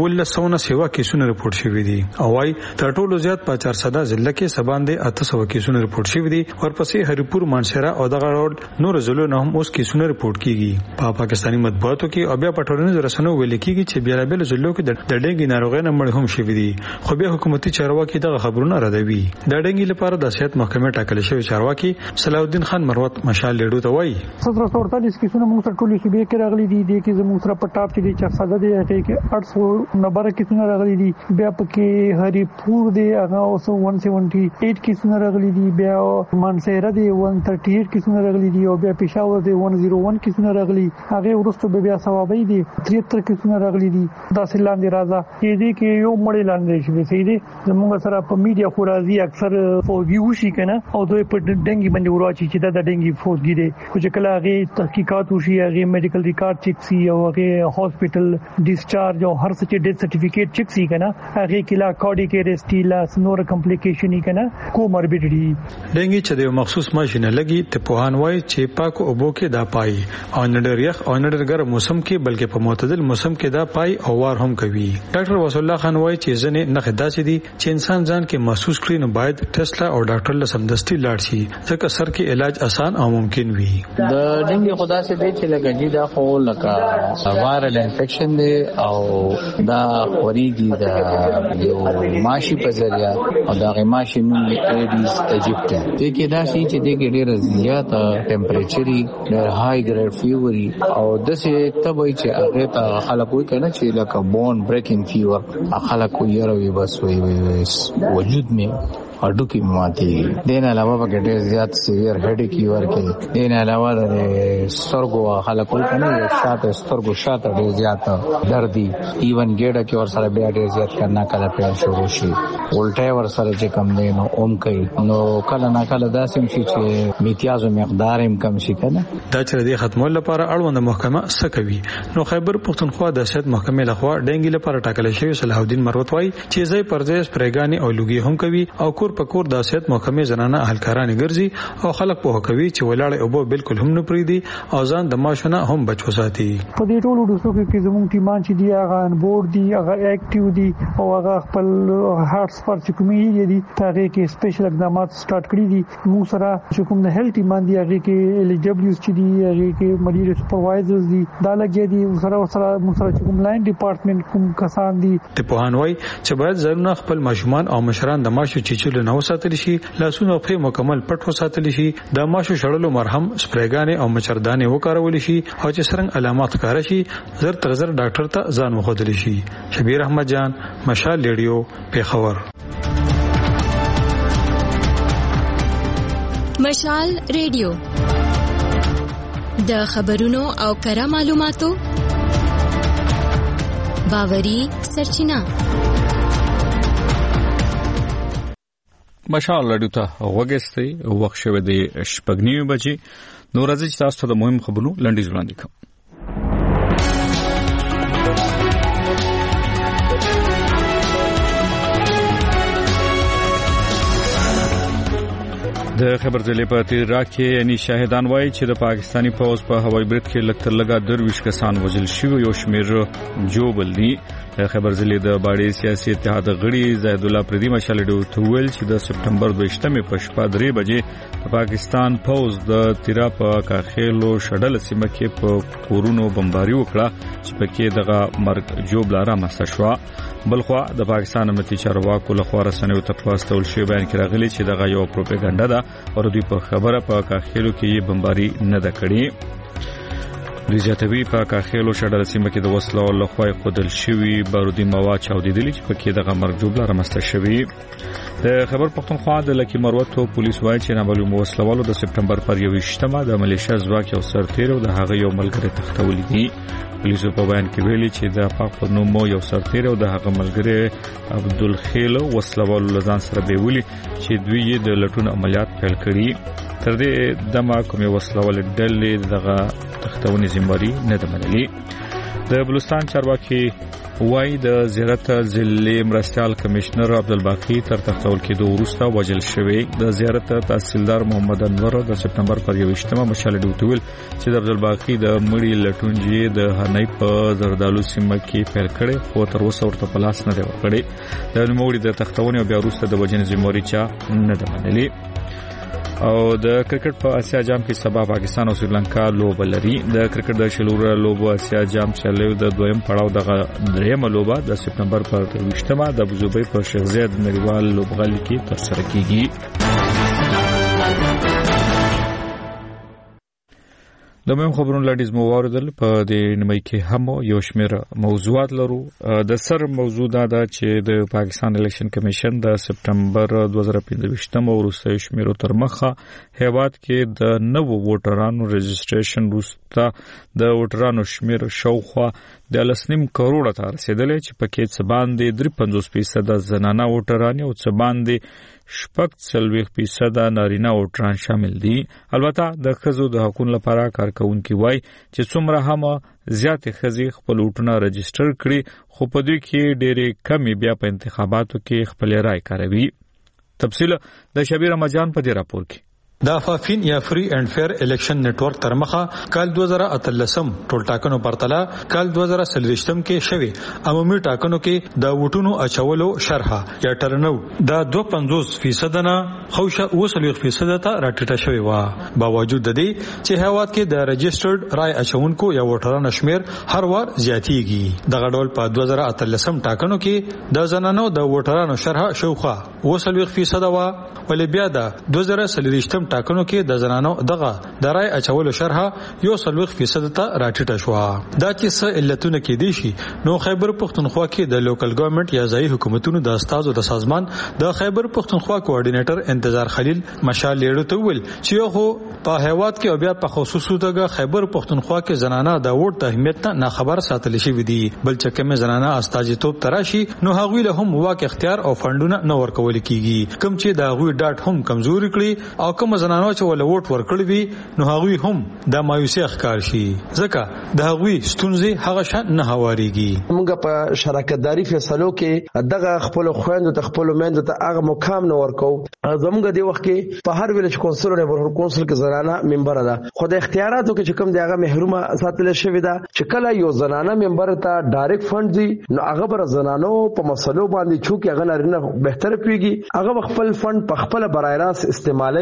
1970 کیسونه رپورټ شوي دي او وايي تر ټولو زیات په 400 ضلع کې سباندې 800 کیسونه رپورټ شوي دي. ورپسې هریپور، مانسیرا او دغه ډول نور ضلعو نه هم اوس کیسونه رپورټ کیږي. په پاکستاني مطبوعاتو کې او بیا په ټولنیزو رسنیو ویل کیږي چې بیلابل ضلعو کې د ډنګي ناروغي نه مړ هم شوي دي، خو بیا حکومتي چارواکي دغه خبرونه ردوي. د ډنګي لپاره د سیاست محکمه ټاکل شوی چارواکي صلاح الدین خان مروت مشال لیډو ته وایي 1748 کیسونه موږ سره ټولې شبې کې راغلي دي. د کې زموږ سره په ټاپ کې دي 400 دي، هغه کې 890 کیسونه راغلي دي. بیا پکې هریپور دی هغه اوس 178 کیسونه راغلي دي. بیا مانسیرا دی 138 کیسونه راغلي دي او بیا پېښور دی 101 کیسونه راغلي. هغه ورسته بیا ثوابي دي 73 کیسونه راغلي دي. دا سلاندې راځه دې کې یو مړی لاندې شي سي دي. زموږ سره په میډیا خو راځي اکثر فوجي وشي کنه او دوی په ډنګي باندې ورواچي چې دا ډنګي فوجي دي. خو چې کله هغه تحقیقات وشي هغه میډیکل ریکارډ چیک سي او هغه هاسپټل ډیسچارج او هر څه چې ډیث سرټیفیکیټ چیک سي کنه هغه کله کارډیک ارست لا نور کمپلیکیشن یې کنه کوموربیډیټي. ډنګي چې د مخصوص ماشین لګي ته پوهان وای چې پاک اوبو کې دا پای او نډر یخ او نډر ګرم موسم کې بلکې په معتدل موسم کې دا پای او وار هم کوي. ډاکټر وصلی الله خان وای چې ځنه نه خداسي دي چې انسان ځان کې محسوس کړي نو باید ټیسټ او ډاکټر له سمدستي لاړ شي ځکه سر کې علاج آسان او ممکن وي. د ډنګي خدا سے دی چې لګي دا خو لکه وایرل انفیکشن دی او دا خوريږي د یو ماشي په ذریعہ او دا ماشي نوم ایډیز ایجپټ دی کې دا شي چې د ډېر زیات ټمپریچري ډېر های ګریډ فیوري او د څه تبوي چې هغه ته خلک وایي کنه چې لکه بون بریکینګ فیور خلک وایي وي بس وي وجود می اډو کې ماتي. دین علاوه په ډېر زیات سیویر هډ کی ورکه. دین علاوه د سترګو خلک وایي کنه شاته سترګو شاته ډېر زیات دردي ایون ګډه کې ور سره بیا ډېر زیات کرنا کله پیل شروع شي. الټه ور سره چې کم دی نو اوم کوي نو کله نه کله داسې شي چې میتیازو مقدار هم کم شي کنه. دا چې د ختمولو لپاره اړوند محکمه څه کوي نو خیبر پختونخوا د سیاست محکمه لخوا ډنګي لپاره ټاکل شوی صلاح الدین مروت وایي چې ځای پر ځای سپریګانی او لوګي هم کوي او کور په کور د سیاست محکمه زنانه اهلکاران ګرځي او خلک په کوي چې ولاړ او بالکل هم نه پریدي او ځان د ماشونه هم بچو ساتي. په دې ټولو ډوسو کې زموږ ټیمان چې دی هغه ان بورډ دی هغه اکټیو دی او هغه خپل هارټس پر چکمې دي هغه کې سپیشل اقدامات سٹارټ کړی دي. موږ سره چې کوم د هیلث ټیمان دی هغه کې ال ډبلیوز چې دی هغه کې مریض سپروایزرز دي دا لګي دي سره موږ سره کوم لاین ډپارټمنټ کوم کسان دي. ته په هانوي چې باید ضروري خپل ماشومان او مشران د ماشو چیچلو فاصله نه وساتل شي، لاسونه او پښې مکمل پټ وساتل شي، د ماشو شړلو مرهم سپریګانې او مچردانې وکارول شي او چې څنګه علامات ښکار شي زر تر زر ډاکټر ته ځان وښودل شي. شبیر احمد جان، مشال ریډیو، پیښور. مشال ریډیو د خبرونو او کره معلوماتو باوري سرچینه. مشال ریډیو ته وګورئ، وخت شوه د 8:30 بجې. نو راځي چې تاسو ته د مهم خبرونو لنډیز وړاندې کوم. د خبر ځلې په تیر کې یعنی شاهدان وایي چې د پاکستانی پوځ په هوایي برید کې لکتر لګا 23 کسان وژل شوي، یو شمیر جوړل دي. خبر ځلې د باړې سیاسي اتحاد غړي زید الله پردي مشال ډو تویل چې د سپټمبر 22 په شپه 3 بجې د پاکستان پوځ د تیرا په کاخېلو شډل سیمه کې په کورونو بمباري وکړه چې پکې دغه مرګ جوړ رامنځته شو. بلخوا د پاکستان امنیتي چارواکو لخوا رسنیو ته پاستول شوی بیان کې راغلی چې دغه یو پروپاګاندا ده او دوی په خبره په کاخېلو کې بمباري نه ده کړې. دوی زیاتوي په کاخېلو شډل سیمه کې د وسلو لخوا قدل شوی بارودي مواد چاودېدلي چې پکې دغه مرګ جوړ رامنځته شوی. د خبر پښتونخوا د لکی مروتو پولیس وایي چې نامعلوم وسلوالو د سپټمبر پر 21 د ملیشیا ځواک یو سرتیر او د هغه یو ملګری تختولي دي. پولیسو په بیان کې ویلي چې د پاک په نوم یو سرتیر او د هغه ملګری عبدالخیل وسلوالو لزان سره بیولي چې دوی یې د لټون عملیات پیل کړي. تر دې دمه کومې وسلوال ډلې دغه تختونې ذمہواری نه ده منلې. د بلوچستان چارواکي وای د زیارت ضلع مرستيال کمشنر عبدالباقی تر تختول کېدو وروسته وژل شوی. د زیارت تحصیلدار محمد انور د سپټمبر پر 21 مشال ډوټول چې د عبدالباقی د مړی لټونجې د هنۍ په زردالو سیمه کې پیل کړي خو تر اوسه ورته پلاس نه دی ورکړي. د نوموړي د تختونې او بیا وروسته د وژنې ذمہواری چا نه ده منلې. او د کرکټ په اسیا جام کې سبا پاکستان او سریلانکا لوبه لري. د کرکټ د شلور لوبو اسیا جام چلو د دویم پړاو د دریم لوبه د سپټمبر پر 23 د ابوظبي په شیخ زاید نړیوال لوبغالي کې ترسره کیږي. د مهم خبرونو لړیز مو واردل په دې نیمه کې هم یو شمېر موضوعات لرو. د سر موضوع دا ده چې د پاکستان الیکشن کمیشن د سپټمبر 2025 وروسته شمیرو تر مخه هیواد کې د نوو ووټرانو رجسټریشن وروسته د ووټرانو شمیر شاوخوا د 1.5 کروڑ ته رسیدلی چې پکې څه باندې 53% زنانه ووټران او څه باندې 40% نارینه ووټران شامل دي. البته د ښځو د حقوقو لپاره کارکونکي وایي چې څومره هم زیاتې ښځې خپل ووټونه رجسټر کړي خو په دوی کې ډېرې کمې بیا په انتخاباتو کې خپل رائے کاروي. تفصیل د شبیر احمد په دې راپور کې. د افافین یا فری اینڈ فیر الیکشن نیټ ورک تر مخه کال 2013 ټول ټاکنو پرتله کال 2023 کې شوی عمومي ټاکنو کې د ووټونو اچولو شرح یا ټرناوټ د 52% نه خوشه 20% ته راټیټه شوی و. باوجود د دې چې هیواد کې د رجسټرډ رائے اچونکو یا ووټرانو شمیر هر وار زیاتیږي. دغه ډول په 2013 ټاکنو کې د زنانو د ووټرانو شرح شوخه 20% و ولې بیا د 2023 ټاکنو کې د زنانو دغه د رائے اچولو شرح 40% ته راټیټه شو. دا چې څه علتونه کې دي شي نو خیبر پختونخوا کې د لوکل ګورنمنت یا ځایي حکومتونو د استازو د سازمان د خیبر پختونخوا کوارډینیټر انتظار خلیل مشال لیړو ته ویل چې یو په هیواد کې او بیا په خصوصو دغه خیبر پختونخوا کې زنانه د ووټ د اهمیت نه خبر ساتل شي ودي بل چې کوم زنانه استازیتوب تراشي نو هغوی له هم واک اختیار او فندونه نه ورکول کیږي. کوم چې د هغوی ډاټ هم کمزوري کړي او کوم زنانو چې ول ووټ ورکړي وي نو هغوی هم د مایوسي ښکار شي ځکه د هغوی ستونزې هغه شان نه هواريږي. موږ په شراکتداري فیصلو کې دغه خپل خويندو ته خپل میندو ته هغه مقام نه ورکو. زموږ دی وخت کې په هر ویلج کونسل او نبرهور کونسل کې زنانه ممبر ده خو د اختیاراتو کې چې کوم دی هغه محرومه ساتل شوی ده چې کله یو زنانه ممبر ته ډایرکټ فند دی نو هغه بر زنانو په مسلو باندې چوکي هغه لرنه بهتر پیږي هغه خپل فند په خپل برای راست استعمالي هغه ته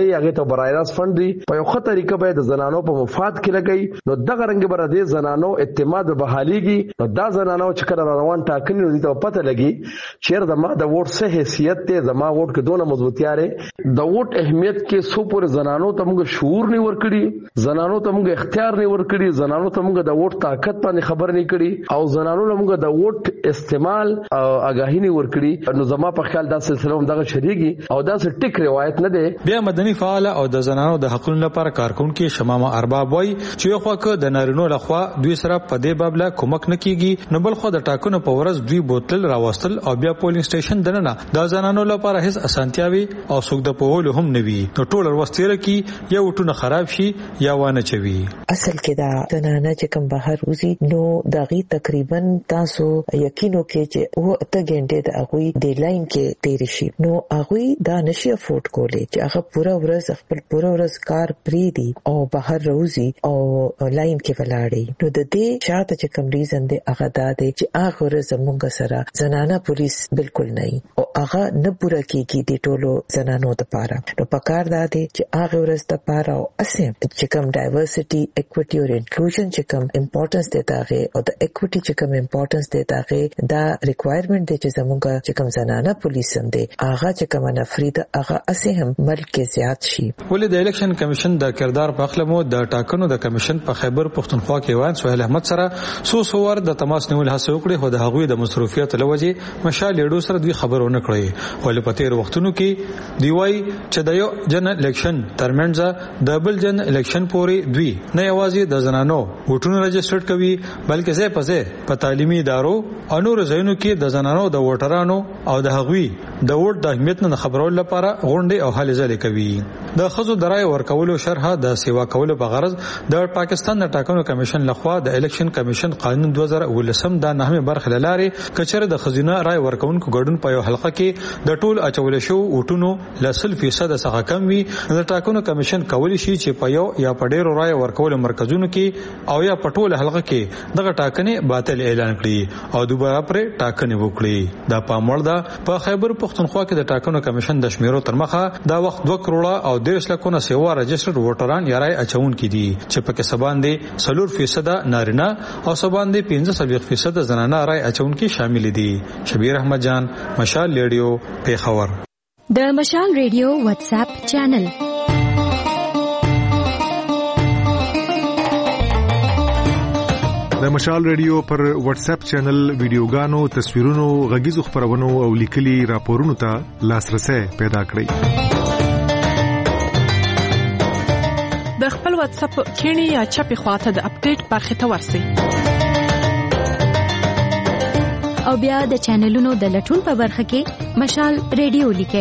هغه برایراس فند دی په یو خطر طریقه به د زنانو په مفاد کې لګي نو دغه رنګ بر د زنانو اعتماد به بحاليږي نو دا زنانو چې کړه روان ټاکنې نو دې ته پته لګي چې زما د ووټ څه حیثیت ته زما ووټ کې دونه مضبوطی لري د ووټ اهمیت کې سو پر زنانو ته موږ شعور نه ورکړي زنانو ته موږ اختیار نه ورکړي زنانو ته موږ د ووټ طاقت باندې خبر نه کړي او زنانو له موږ د ووټ استعمال او آگاهی نه ورکړي نو زما په خیال دا سلسله هم دغه شریږي او دا څه ټیک روایت نه ده. بیا مدني فعال او د زنانو د حقوقو لپاره کارکونکو شمامه ارباب وای چې یو خواکه د نارینو لخوا دوی سره په دې باب لا کومک نه کیږي نو بل خو د ټاکنو په ورځ دوی بوتل راوستل او بیا پولینګ سټیشن دننه د زنانو لپاره هیڅ اسانتیاوي او څوک د پوهول هم نوي نو ټول ورستيره کی یا وټونه خراب شي یا وانه چوي. اصل کې دا زنانه چې کوم بهر وزي نو داغي تقریبا تاسو یقینو کې چې و ته ګنټه د اغوي د لاین کې تیر شي نو اغوي دا نشي افورد کولی چې هغه پورا ورځ خپل پورا ورځ کار پری دي او بهر روزي او لاین کې ولاړی نو د دې شاته چې کوم ریزن دی هغه دا دی چې هغه ورځ موږ سره زنانه پولیس بالکل نه او هغه نه پورا کیږي د ټولو زنانو لپاره نو پکار دا دی چې هغه ورځ لپاره او اسیم چې کوم ډایورسټي اکوټي او انکلوژن چې کوم امپورټنس دی داغه او د اکوټي چې کوم امپورټنس دی داغه دا ریکوایرمنت دی چې زموږ چې کوم زنانه پولیس هم دی هغه چې کوم نفرید هغه اسیم ملک کې زیات شي. ولې د الیکشن کمیشن د کردار په خپل مو د ټاکنو د کمیشن په خیبر پښتونخوا کې وان سهیل احمد سره سوور د تماس نیول هڅه وکړي خو د هغوی د مصروفیت لوجه مشال لیډو سره دوی خبرونه کړې ولې په تیر وختونو کې دی وای چې د یو جن الیکشن ترمنځ د بل جن الیکشن پورې دوی نه یوازې د زنانو ووټونه رجسټر کوي بلکې ځای په ځای په تعلیمي ادارو او نور ځایونو کې د زنانو د ووټرانو او د هغوی د ووټ د اهمیت نه خبرول لپاره غونډې او هلې ځلې کوي. د خزو درای ورکولو شرح د سیوا کولو په غرض د پاکستان د ټاکنو کمیشن لخوا د الیکشن کمیشن قانون 2019 د نهمه برخه لارې کچره د خزینه رای ورکونکو ګډون په یو حلقه کې د ټول اچول شو وټونو لسل فیصد څخه کم وي د ټاکنو کمیشن کولی شي چې په یو یا په ډیرو رای ورکولو مرکزونو کې او یا په ټول حلقه کې دغه ټاکنې باطل اعلان کړي او دوباره پر ټاکنې وکړي. دا پاموړ ده په خیبر پښتونخوا کې د ټاکنو کمیشن د شمیرو تر مخه دا وخت 2 کروڑ او 10 لکونه سیوا رجسټر ووټران یا رای اچون کړي چې پکې سباندې 4% نارینه او سباندې 15% زنانه رای اچون کې شامل دي. شبیر احمد جان مشال ریډیو پیښور. د مشال ریډیو واتس اپ چینل د مشال ریډیو پر واتس اپ چینل ویډیوګانو تصویرونو غږیزو خبرونو او لیکلي راپورونو ته لاسرسي پیدا کړئ. د خپل واتس اپ کینی یا چپی خواته د اپډیټ برخه ته ورسئ او بیا د چینلونو د لټون په برخه کې مشال ریډیو لیکئ.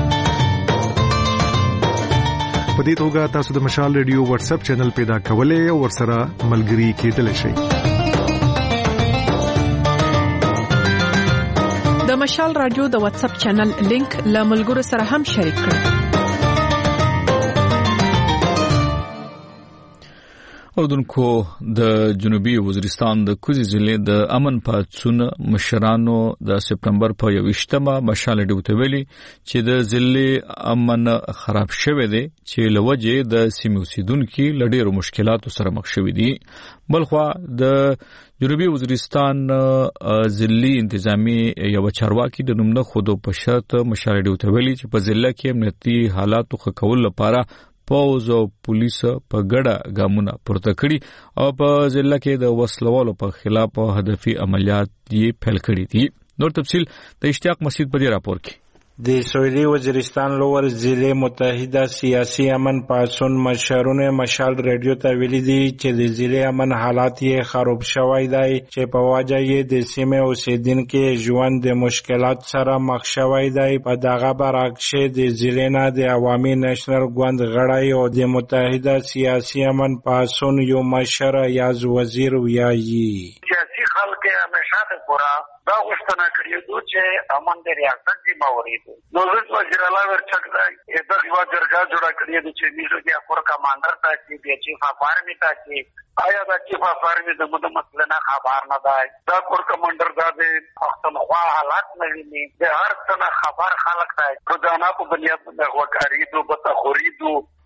په دې توګه تاسو د مشال ریډیو واتس اپ چینل پیدا کولای او ورسره ملګري کېدلی شئ. د مشال رادیو د واتس اپ چینل لینک له ملګرو سره هم شریک کړئ. اوردونکو د جنوبي وزیرستان د کوزي ضلع د امن پاتسون مشرانو د سپتمبر په 21مه مشال ډیوته ویلي چې د ضلع امن خراب شوه دی چې لوجه د سیمو سیدونکو لډیرو مشکلاتو سره مخ شوي دي. بلخوا د جنوبي وزیرستان ضلعي انتظامی یو چارواکي د نومنه خودو په شرط مشال ډیوته ویلي چې په ضلع کې امنیتي حالات خو کول لپاره پوز او پولیس په ګډه ګامونه پورته کړي او په ضلع کې د وسلوالو په خلاف هدفي عملیات یې پیل کړي دي. نور تفصیل د اشتیاق مسجد په راپور کې. د سویلی وزیرستان لور ضلع متحده سیاسي امن پاسون مشرونه مشال ریډیو ته ویلي دي چې د ضلع امن حالات یې خراب شوی دی چې په وجه یې د سیمې اوسیدونکو ژوند د مشکلات سره مخ شوی دی. په دغه برعکس د ضلع نه د عوامي نېشنل ګوند غړی او د متحده سیاسي امن پاسون یو مشر یاز وزیر ویایي سیاسي خلک همیشه د پورا دا غوښتنه کړې ده چې امن د ریاست ذمہواری ده. نو زه وزیر اعلی ورچک دی دا یو جرګه جوړه کړې ده چې میزو کې اپور کمانډر ته چې د چیف اف آرمی ته چې آیا دا چیف اف آرمی د مده مسله نه خبر نه دی. دا کور کمانډر دا د پښتونخوا حالات نه ویني د هر څه خبر خلک دی. روزانه په بنیاد باندې وکړي دوه بته خوري دو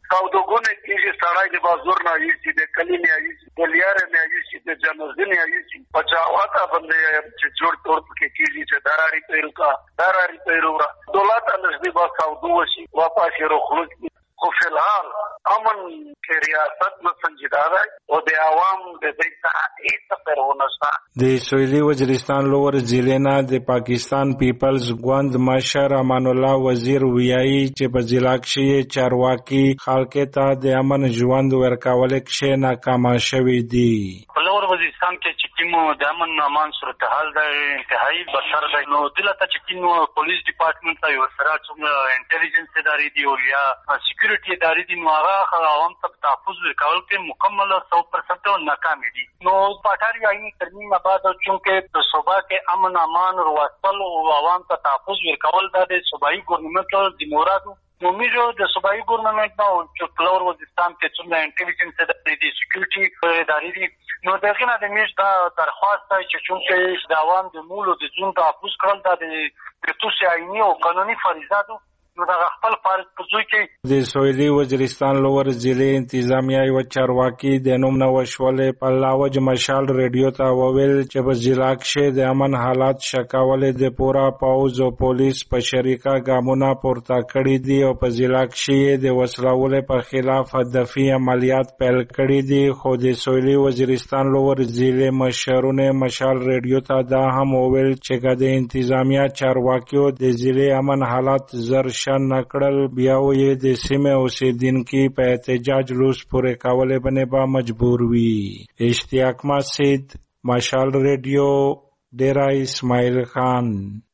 سوداګونه کیږي سړی د بازور نه ایسي د کلی نه ایسي د لیار نه ایسي د جنازې نه ایسي پچاواتا باندې چې جوړ تور کې کیږي چې داراری پیروکا دولت نږدې با سودو وشي واپس روخلوس خو فلحال امن کې ریاست نه سنجیده ده او د عوام د دې څخه هیڅ پرونه نشته. د سویلي وزیرستان لور ضلع نه د پاکستان پیپلز ګوند مشر امان الله وزیر ویایي چې په ضلع کې چارواکي خلک ته د امن ژوند ورکول کې ناکام شوي دي. لور وزیرستان کې چې کوم د امن امان صورتحال د انتهایی بدتر ده نو دلته چې کوم پولیس ډپارټمنټ ته یو سره څومره انټيليجنس ادارې دی او یا سکیورټي ادارې دي نو هغه عوام ته تحفظ ورکول کې مکمل 100% ناکام دي. نو پټاری آئینی ترمیم بعد چونکه د صوبا کې امن امان ورواستل او عوام ته تحفظ ورکول د صوبایي ګورنمنت ذمہوارو نومیجو د صوبایي ګورنمنت نو چې کلور وزیرستان کې څومره انټيليجنس ادارې دي سکیورټي ادارې دي نو دغه نه د میش دا درخواست چې چونکه د عوام د مولو د ژوند تحفظ کول د توسي آئینی او قانوني فریضه ده نو دا خپل فارغ پزوي کې د سویلي وزیرستان لور ضلع انتظامیه او چارواکي د نوم نو شولې په لاوج مشال ریډیو ته وویل چې په ضلع کې د امن حالات شکاول د پورا پاوز او پولیس په شریکه ګامونه پورته کړی دي او په ضلع کې د وسلوال په خلاف هدفي عملیات پیل کړی دي خو د سویلي وزیرستان لور ضلع مشرونه مشال ریډیو ته دا هم وویل چې د انتظامیه چارواکیو د ضلع امن حالات زر شان نکړل بیا وې د سیمه اوسیدونکو په احتجاج روس پورې کولې باندې با مجبور وي. اشتیاق مسجد مشال ریډیو ډیرا اسماعیل خان.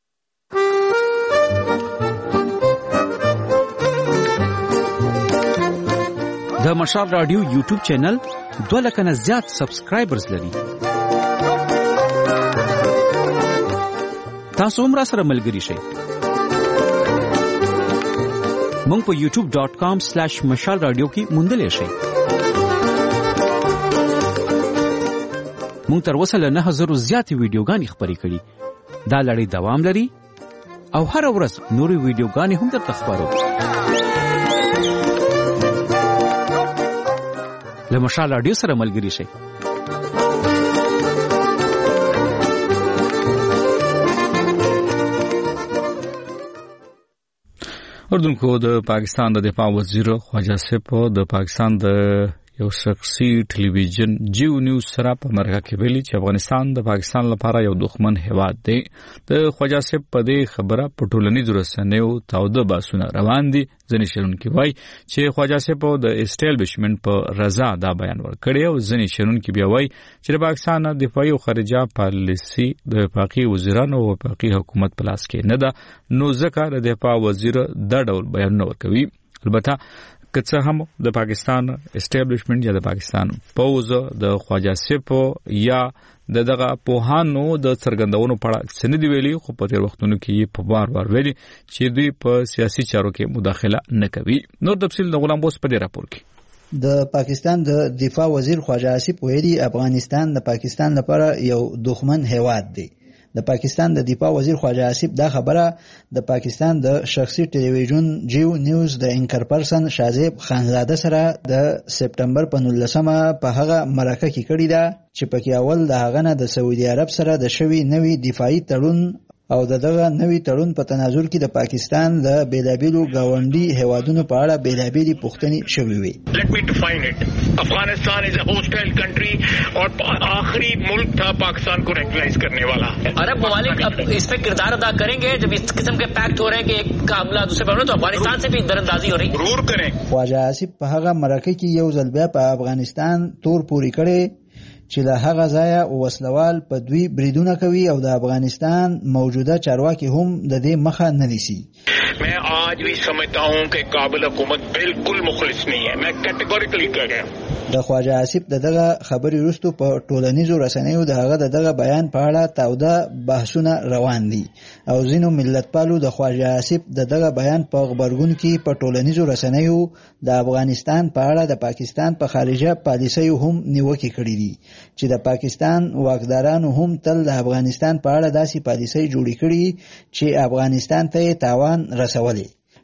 د مشال رادیو یوټیوب چینل 2 لک نه زیات سبسکرایبرز لري. تاسو هم را سره ملګری شئ. مونږ په youtube.com/مشال رادیو کې موندلې شئ. مونږ تر اوسه له 9000 زیاتې ویډیوګانې خپرې کړي. دا لړۍ دوام لري او هر ورځ نورې ویډیوګانې هم درته خپرو. له مشال رادیو سره ملګری شئ. اردوونکو د پاکستان د دفاع وزیر خواجه سیف د پاکستان د یو شخصي ټلویزیون جیو نیوز سره په مرکه کې ویلي چې افغانستان د پاکستان لپاره یو دښمن هیواد دی. د خواجه سیف په دې خبره په ټولنیزو رسنیو تاوده بحثونه روان دي. ځینې شنونکي وایي چې خواجه سیف د اسټابلیشمنت په رضا دا بیان ورکړی او ځینې شنونکي بیا وایي چې د پاکستان دفاعي او خارجه پالیسي د وفاقي وزیرانو او وفاقي حکومت په لاس کې نه ده نو ځکه د دفاع وزیر دا ډول بیانونه ورکوي. البته که څه هم د پاکستان اسټابلیشمنت یا د پاکستان پوز د خواجه سیف یا دغه پوهانو د څرګندونو په اړه څه نه دی ویلي خو په تیر وختونو کې په بار ویلي چې دوی په سیاسي چارو کې مداخله نه کوي. نور تفصیل د غلام بوس په دې راپور کې. د پاکستان د دفاع وزیر خواجه سیف ویلي افغانستان د پاکستان لپاره یو دښمن هیواد دی. د پاکستان د دفاع وزیر خواجه آصف دا خبره د پاکستان د شخصي ټلویزیون جیو نیوز د انکر پرسن شازیب خانزاده سره د سپټمبر په 19مه په هغه مرکه کې کړې ده چې پکې اول د هغه نه د سعودي عرب سره د شوی نوی دفاعي تړون او دغه نوی تړون په تناظر کې د پاکستان د بیلابیلو گاونډي هیوادونو په اړه بیلابیلي پوښتنې شوې وي. Let me define it. Afghanistan is a hostile country और आखिरी मुल्क था पाकिस्तान को रेकग्नाइज करने वाला. अरब ममालिक अब इस पे किरदार अदा करेंगे जब इस किस्म के पैक्ट हो रहे हैं कि एक का हमला दूसरे पर तो अफगानिस्तान से भी दरअंदाजी हो रही. जरूर करें. خواجه آصف په هغه مرکه کې یو ځل بیا په افغانستان تور پوري کړي چې له هغه ځایه وسلوال په دوی بریدونه کوي او د افغانستان موجوده چارواکي هم د دې مخه نه نیسي. मैं आज भी समझता हूं कि काबिल हुकूमत बिल्कुल मुखलिस नहीं है. मैं कैटेगोरिकली कह रहा हूं. د خواجه آصف دغه خبري وروسته په ټولنیزو رسنیو دغه بیان په اړه تاوده بحثونه روان دي او ځینو ملتپالو د خواجه آصف دغه بیان په خبرګون کې په ټولنیزو رسنیو د افغانستان په اړه د پاکستان په خارجه پالیسۍ هم نیوکې کړې دي چې د پاکستان واکدارانو هم تل د افغانستان په اړه داسې پالیسۍ جوړې کړې چې افغانستان ته تاوان رسولي.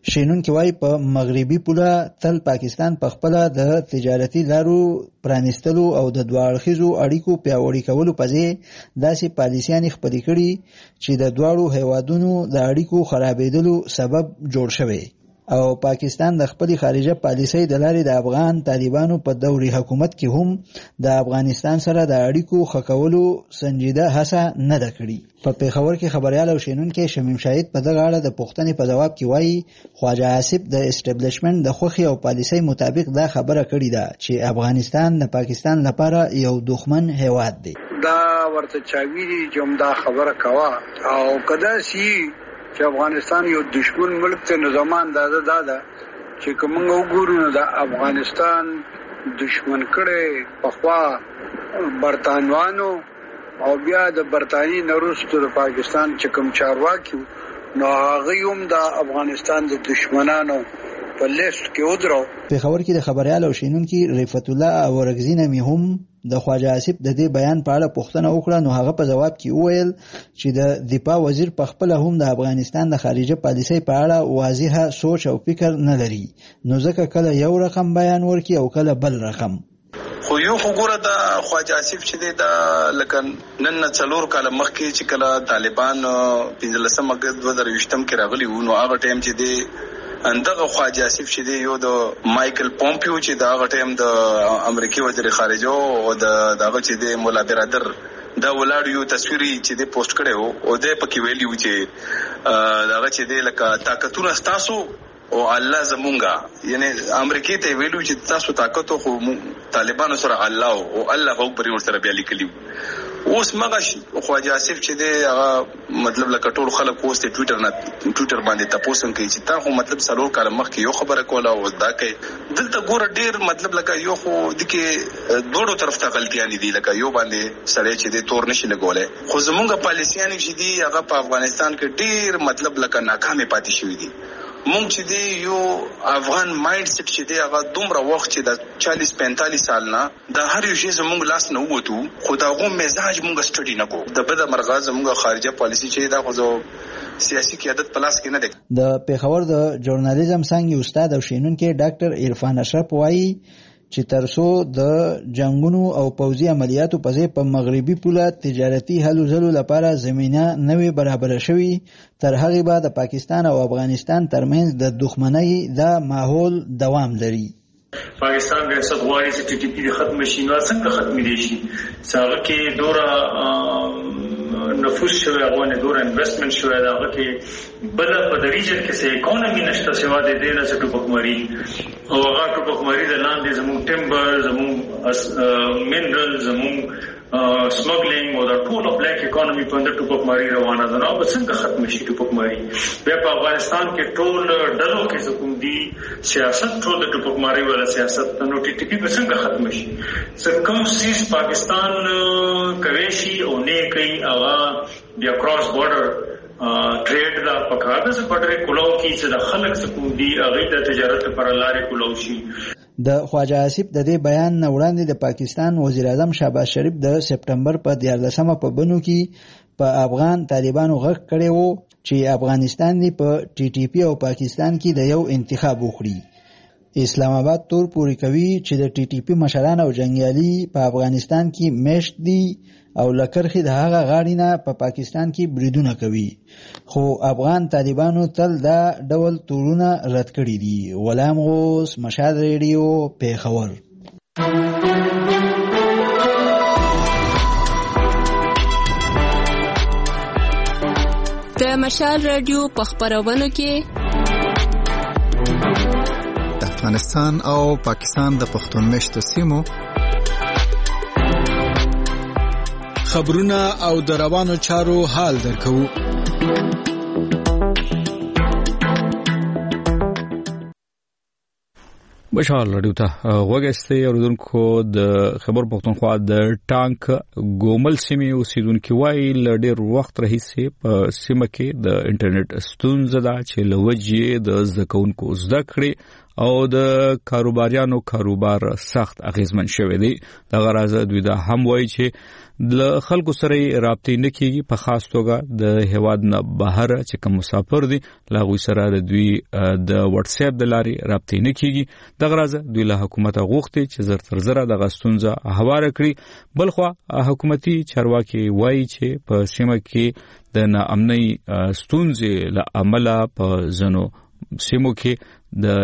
شینونکي وايي په مغربي پوله تل پاکستان په خپل د تجارتي لارو پرانیستلو او د دوه اړخیزو اړیکو پیاوړي کولو په ځای داسې پالیسیانې خپلې کړي چې د دواړو هیوادونو د اړیکو خرابېدلو سبب جوړ شوی او پاکستان د خپل خارجه پالیسۍ د لارې د افغان طالبانو په دوري حکومت کې هم د افغانستان سره د اړیکو ښه کولو سنجیده هڅه نه ده کړې. په پیښور کې خبريال او شینونکي شمیم شاهد په دغه اړه د پوښتنې په جواب کې وایي خواجه آصف د اسټابلیشمنت د خوخي او پالیسۍ مطابق دا خبره کړې ده چې افغانستان د پاکستان لپاره یو دښمن هیواد دی. دا ورته چاویری جمدا خبره کوا او کدا سی چې افغانستان یو دشمن ملک ته نظامان دادا چې کومه وګورو د افغانستان دشمن کړي په خوا برتانوانو او بیا د برتانی نورستو د پاکستان چې کوم چارواکي نو هغه هم د افغانستان د دشمنانو په لیست کې ودرو. په خبر کې د خبريال او شینونکي رفعت الله او رغزینه می هم د خواجه آصف د دې بیان په اړه پوښتنه وکړه نو هغه په جواب کې وویل چې د دفاع وزیر په خپل هم د افغانستان د خارجه پالیسۍ په اړه واضحه سوچ او فکر نه لري نو ځکه کله یو رقم بیان ورکړي او کله بل رقم. خو یو خبره د خواجه آصف چې د لکه نن څلور کال مخکې چې کله طالبان 15 اگست 2020 کې راغلي وو نو هغه ټایم چې د اندغه خواجه آصف چې دی یو د مایکل پومپیو چې دا هغه ټایم د امریکای وزیر خارجه او دغه چې دی مولا برادر دا ولاړ یو تصویري چې دی پوسټ کړو او د پکې ویلی و چې دغه چې دی لکه طاقتونه تاسو او الله زمونږه یعنی امریکای ته ویلو چې تاسو طاقت خو طالبانو سره الله او الله اکبر ور سره بیا لیکلی اوس مګه خواجه آصف چې دی هغه مطلب لکه ټول خلک اوس ته ټویټر باندې تاسو کوي چې تا خو مطلب سلور کال مخکې یو خبره کوله او دا کوي دلته ګور ډیر مطلب لکه یو خو دغه دوړو طرف ته غلطیاں دي لکه یو باندې سړی چې دی تور نشي لګولې خو زمونږه پالیسیان چې دی هغه په افغانستان کې ډیر مطلب لکه ناکامه پاتې شوې دي. مونږ چې دی یو افغان مایند سیټ چې دی هغه دومره وخت چې د 40-45 سال نه د هر یو شی زموږ لاس نه ووتو خو دا غو مزاج مونږ سټډي نه کو د بده مرغه زموږ خارجه پالیسی چې دا خو سیاسي قیادت پلاس کې نه دی. د پیښور د ژورنالیزم څنګه استاد او شینونکي ډاکټر عرفان اشرف وایي چې ترڅو د جنگونو او پوځي عملیاتو په ځای په مغربي پوله تجارتي هلو ځلو لپاره زمينه نوې برابر شوي تر هغه بعد د پاکستان او افغانستان ترمنځ د دښمنۍ د ماحول دوام لري. پاکستان د سغواري چې ټي ټي پی ختم شي نو څنګه ختم دي شي څنګه کې دورا نفوس شوی افغاني دور انویسټمنټ شوی دا کې بل په دریجن کې سه اکونومي نشته سوا د دې نه څه ټوپکماري او هغه ټوپکماري د لاندې زموږ ټیمبر زموږ منرال زموږ سمګلینګ او د ټول بلیک اکونومي په اندر ټوپکماري روانه ده نو به څنګه ختم شي ټوپکماري بیا په افغانستان کې ټول ډلو کې حکومت دي سیاست ټول د ټوپکماري ولا سیاست نو ټي ټي پی به څنګه ختم شي څنګه سیس پاکستان کوي شي او نه کوي هغه بیا کراس بارډر ټریډ دا پکاده څخه پټره کولو کې چې د خلک حکومت دي هغه د تجارت پر لارې کولو شي. د خواجه آصف د دې بیان نه وړاندې د پاکستان وزیر اعظم شهباز شریف د سپټمبر په 14مه په بنو کې په افغان طالبانو غږ کړی وو چې افغانستان دی په ټي ټي پی او پاکستان کې د یو انتخاب وکړي. اسلام آباد تور پوری کوي چې د ټي ټي پی مشران او جنگیالي په افغانستان کې میشت دي او لکرخي د هغه غاړي نه په پاکستان کې بریدونه کوي خو افغان طالبانو تل دا ډول تورونه رد کړي دي. غلام غوث مشال ریډیو پیښور. د مشال ریډیو په خبرونو کې د افغانستان او پاکستان د پښتون مشتو سیمو خبرونه او د روانو چارو حال درکو. مشال رادیو ته وګورئ اوردونکو د خبر پښتونخوا د ټانک ګومل سیمې اوسیدونکو وایي لډیر وخت راهیسې په سیمه کې د انټرنیټ ستونزه ده چې لوجې د زکونکو زده کړې او د کاروباریانو کاروبار سخت اغیزمن شوی دی. د غرض دوی دا هم وایي چې د خلکو سره رابطې نه کیږي، په خاص توګه د هیواد نه بهر چې کوم مسافر دي لاغوي سره د دوی د واتس اپ د لارې رابطې نه کیږي. د غرض دوی له حکومت غوښتي چې زر تر زره د غستونزه هواره کړي. بلخوا حکومتي چارواکي وایي چې په سیمه کې د ناامنۍ ستونزې له امله په ځینو سیمو کې د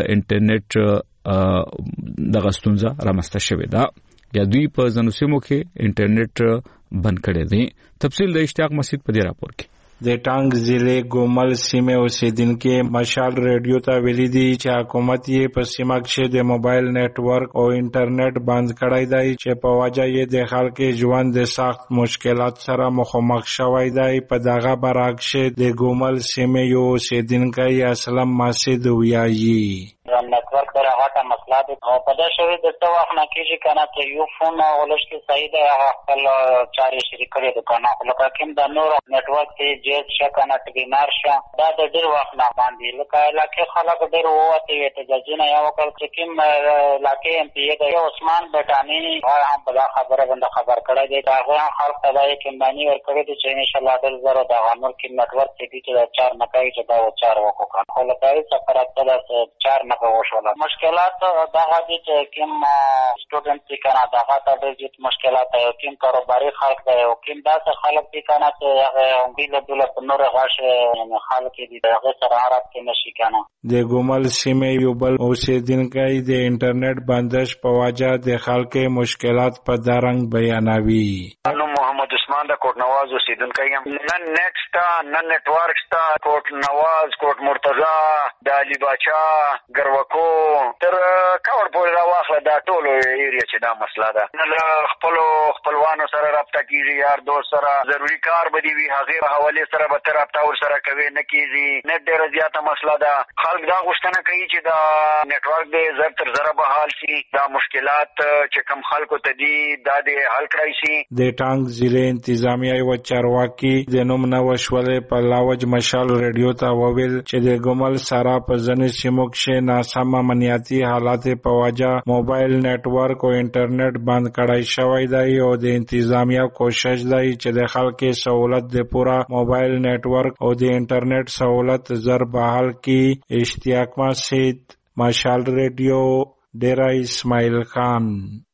انټرنیټ د غستونزه رامنځته شوې ده یا دوی په ځینو سیمو کې انټرنیټ بند کړی دی. تفصیل د اشتیاق مسجد په دې راپور کې. د ټانګ ضلع ګومل سیمه اوسیدونکو مشال ریډیو ته ویلي دي چې حکومت یې په سیمه کې د موبایل نتورک او انټرنیټ بند کړی دی چې په وجه یې د خلکو ژوند د سخت مشکلات سره مخامخ شوی دی. په دغه برعکس د ګومل سیمه یو اوسیدونکو اسلام مسجد ویایي نتورک در هغه مسله ده او په دې شوی د څو وخت نه کېږي کنه ته یو فون ولشتي صحیح ده هغه خپل چارې شریک کړي د کنه لکه کوم د نور نتورک ته جېت شکنه ټګینار شه دا د ډېر وخت نه باندې لکه لکه خلک ډېر وته ته د جن یو کل چې کوم لکه ام پی د عثمان بټانی هم په خبره باندې خبر کړی دی دا هغه خلک ته یې کوم باندې ورکړي چې ان شاء الله ډېر زره د غنور کې نتورک ته چې 4 مکای چې دا 4 وکړه خو لکه سفارت ته 4 مکای وشول مشکلات دا غدي چې کوم سټوډنټ چې کنه دا غاټه د مشکلات یو کوم کاروباري خلک دی او کوم داسې خلک چې کنه چې هغه هم د دولت نور غاښه خلک دي دغه سره عرب کې نشي کنه. د ګومل سیمه یو بل اوسیدونکو د انټرنیټ بندش په وجه د خلکو مشکلات په درنګ بیانوي. نو محمد عثمان د کوټ نواز اوسیدونکو یم نن نیټ شته نن نتورک شته کوټ نواز کوټ مرتضی د علي باچا ګروکو تر کاور پورې راواخله دا ټول ایریا چې دا مسله ده نن خپلوانو سره رابطه کیږي یار دوست سره ضروری کار بدی وی هغه حواله سره به تر رابطه ور سره کوي نه کیږي نه ډیره زیاته مسله ده. خلک دا غوښتنه کوي چې دا نتورک دې زر تر زره بحال شي دا مشکلات چې کم خلکو ته دي دا دې حل کړی شي. د ټانګ ضلع انتظامیه او چارواکي د نوم نو شولې په لاوج مشال ریډیو ته وویل چې د ګومل سره په ځنې سیمو کې ناسم امنیتي حالات په وجه موبایل نتورک او انټرنیټ بند کړای شوی دی او د انتظامیه کوشش دی چې د خلکو سہولت د پورا موبایل نتورک او د انټرنیټ سہولت زر بحال کی. اشتیاق مسجد مشال ریډیو ډیرا اسماعیل خان.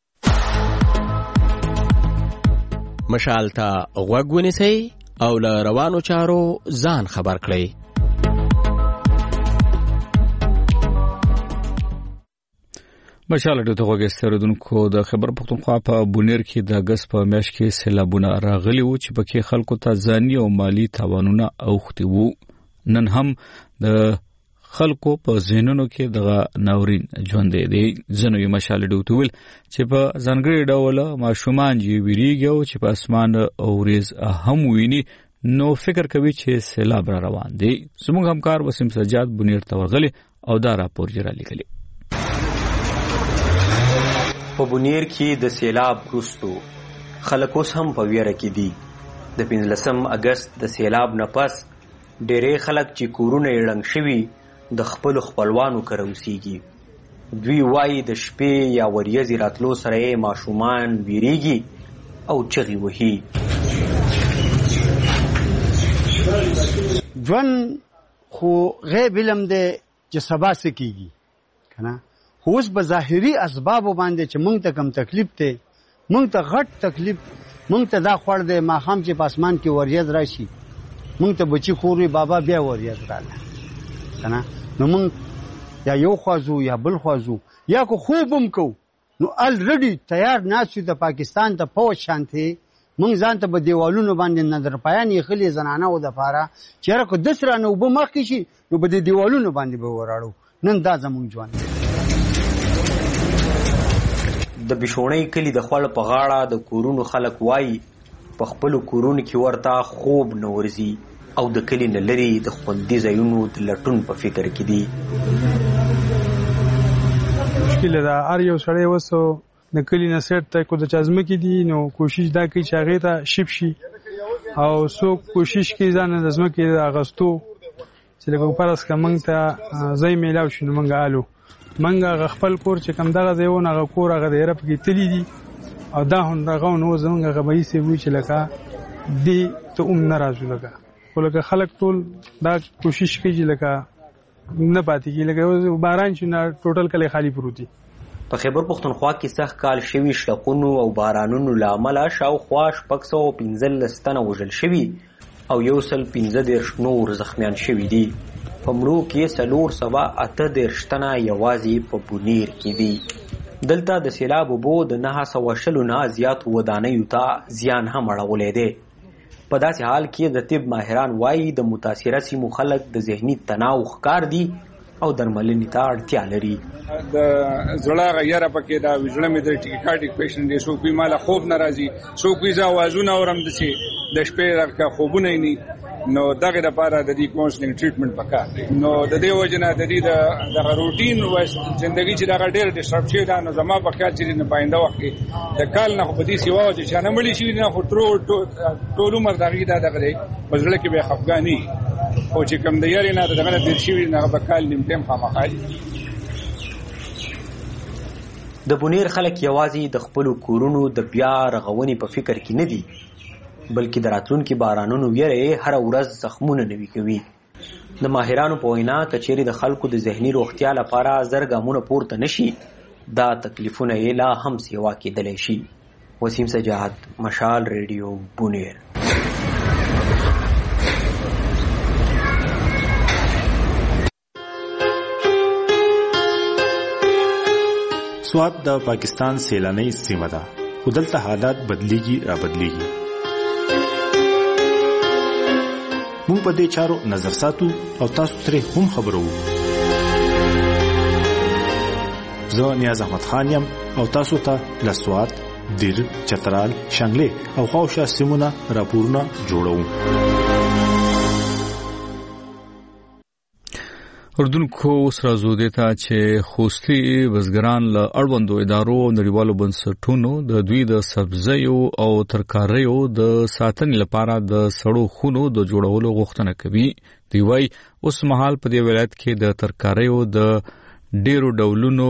مشال ته غوږ ونیسئ او له روانو چارو ځان خبر کړئ. مشال ډېر توګه ستردونکو د خبر پښتونخوا په بونیر کې د اگست په میاشت کې سیلابونه راغلي وو چې پکې خلکو ته ځاني او مالی تاوانونه اوختي وو. نن هم د خلکو په ذهنونو کې دغه ناورین ژوند دی. ځنوي مشال ډېر تویل چې په ځانګړي ډول ماشومان یې ویریږي او چې په اسمان اوریز هم ویني نو فکر کوي چې سیلاب را روان دی. زموږ همکار وسیم سجاد بونیر ته ورغلی او دا راپور یې را لیکلی. په بونیر کې د سیلاب وروستو خلک اوس هم په ویره کې دي. د 15 اگست د سیلاب نه پس ډېری خلک چې کورونه یې ړنګ شوي د خپلو خپلوانو کره اوسېږي. دوی وایي د شپې یا وریځې راتلو سره یې ماشومان ویریږي او چغې وهي. ژوند خو غیب علم دی چې سبا څه کېږي که نه اوس به ظاهري اسبابو باندې چې مونږ ته کم تکلیف دی مونږ ته غټ تکلیف مونږ ته دا خوړ دی ماښام چې په اسمان کې وریځ راشي مونږ ته بچي خور وي بابا بیا وریځ راغله که نه نو مونږ یا یو خوا ځو یا بل خوا ځو یا که خوب هم کوو نو الریډي تیار ناست یو د پاکستان ته پوځ شانتې مونږ ځان ته به دیوالونو باندې نظر پایان یې زنانهو دپاره چې یاره که دس رانه اوبه مخکې شي نو به د دیوالونو باندې به وراړو. نن دا زمونږ ژوند دی. د بشونی کلی د خوړ په غاړه د کورونو خلک وایي په خپلو کورونو کې ورته خوب نه ورځي او د کلي نه لرې د خوندي ځایونو د لټون په فکر کې دي. مشکله ده هر یو سړی وسو د کلي نه سیټ ته کو د چا ځمکې دي نو کوشش دا کوي چې هغې ته شپ شي او څوک کوشش کوي ځان د ځمکې د اغستو چې لکه فرض که موږ ته ځای میلاو شي نو موږ الو منګه خپل کور چې کم دغه ځایونه هغه کور هغه د ایرپ کې تللی دي او دا هغه نو زمونږ هغه به یې وي چې لکه دې ته نه راځو لکه خو لکه خلک ټول دا کوشش کوي چې لکه نه پاتې کېږي لکه باران چې نه ټوټل کلی خالي پروت دي. په خیبر پښتونخوا کې سخت کال شوي شلقونو او بارانونو له امله شاوخوا 615 تنه وژل شوي او 115 نور زخمیان شوي دي. په مړو کې 418 تنه یوازې په بونیر کې دي. دلته د سیلاب اوبو د 920 نه زیاتو ودانیو ته زیان هم اړولی دی. په داسې حال کې د طب ماهران وایي د متاثره سیمو خلک د ذهني تناو ښکار دي او درملنې ته اړتیا لري. د زړه غیره پکې دا وژړه مې د ټیکاټیک پیشنټ دی څوک مال خوب ناراضي څوک وی ځا وازونه اورم د چې د شپې راکا خوبونه نه نو دغه لپاره د دې کونسلینګ ټریټمنټ پکار دی. نو د دې وجنه د دې د روټین وایس ژوندۍ چې دا ډېر ډیسټرب شي دا نو زما په خیال چې نه پاینده وخت کې د کال نه خو په دې سیوا چې شانه مړی شي نه خو ټول عمر دغه دغه دی بزړه کې به خفګانی او چې کوم د یاري نه دغه د شي نه په کال نیم ټیم خامخالي. د بونیر خلک یوازې د خپل کورونو د بیا رغونې په فکر کې نه دي بلکې د راتلونکي بارانونو ویره هر ورځ زخمونه نوي کوي. د ماهرانو په وینا کچېرې د خلکو د ذهني روغتیا لپاره زر ګامونه پورته نشي دا تکلیفونه یې لا هم سیوا کېدلی شي. وسیم سجاد، مشال ریډیو، بونیر. سوات د پاکستان سیلاني سیمه ده خو دلته حالات بدلیږي را بدلیږي. موږ په دې چارو نظر ساتو او تاسو ترې هم خبرو. زه نیاز احمد خان یم او تاسو ته لسوات، دیر، چترال، شانګلې او خواوشا سیمونه راپورونه جوړوم. اردن کو اوس راځو دیتا چې خوستي بزګران له اړوندو ادارو او نړیوالو بنسټونو د دوی د سبزیو او ترکاریو د ساتنې لپاره د سړو خونو د جوړولو غوښتنه کوي. دی وايي اوس مهال په دې ولایت کې د ترکاریو د ډیرو ډولونو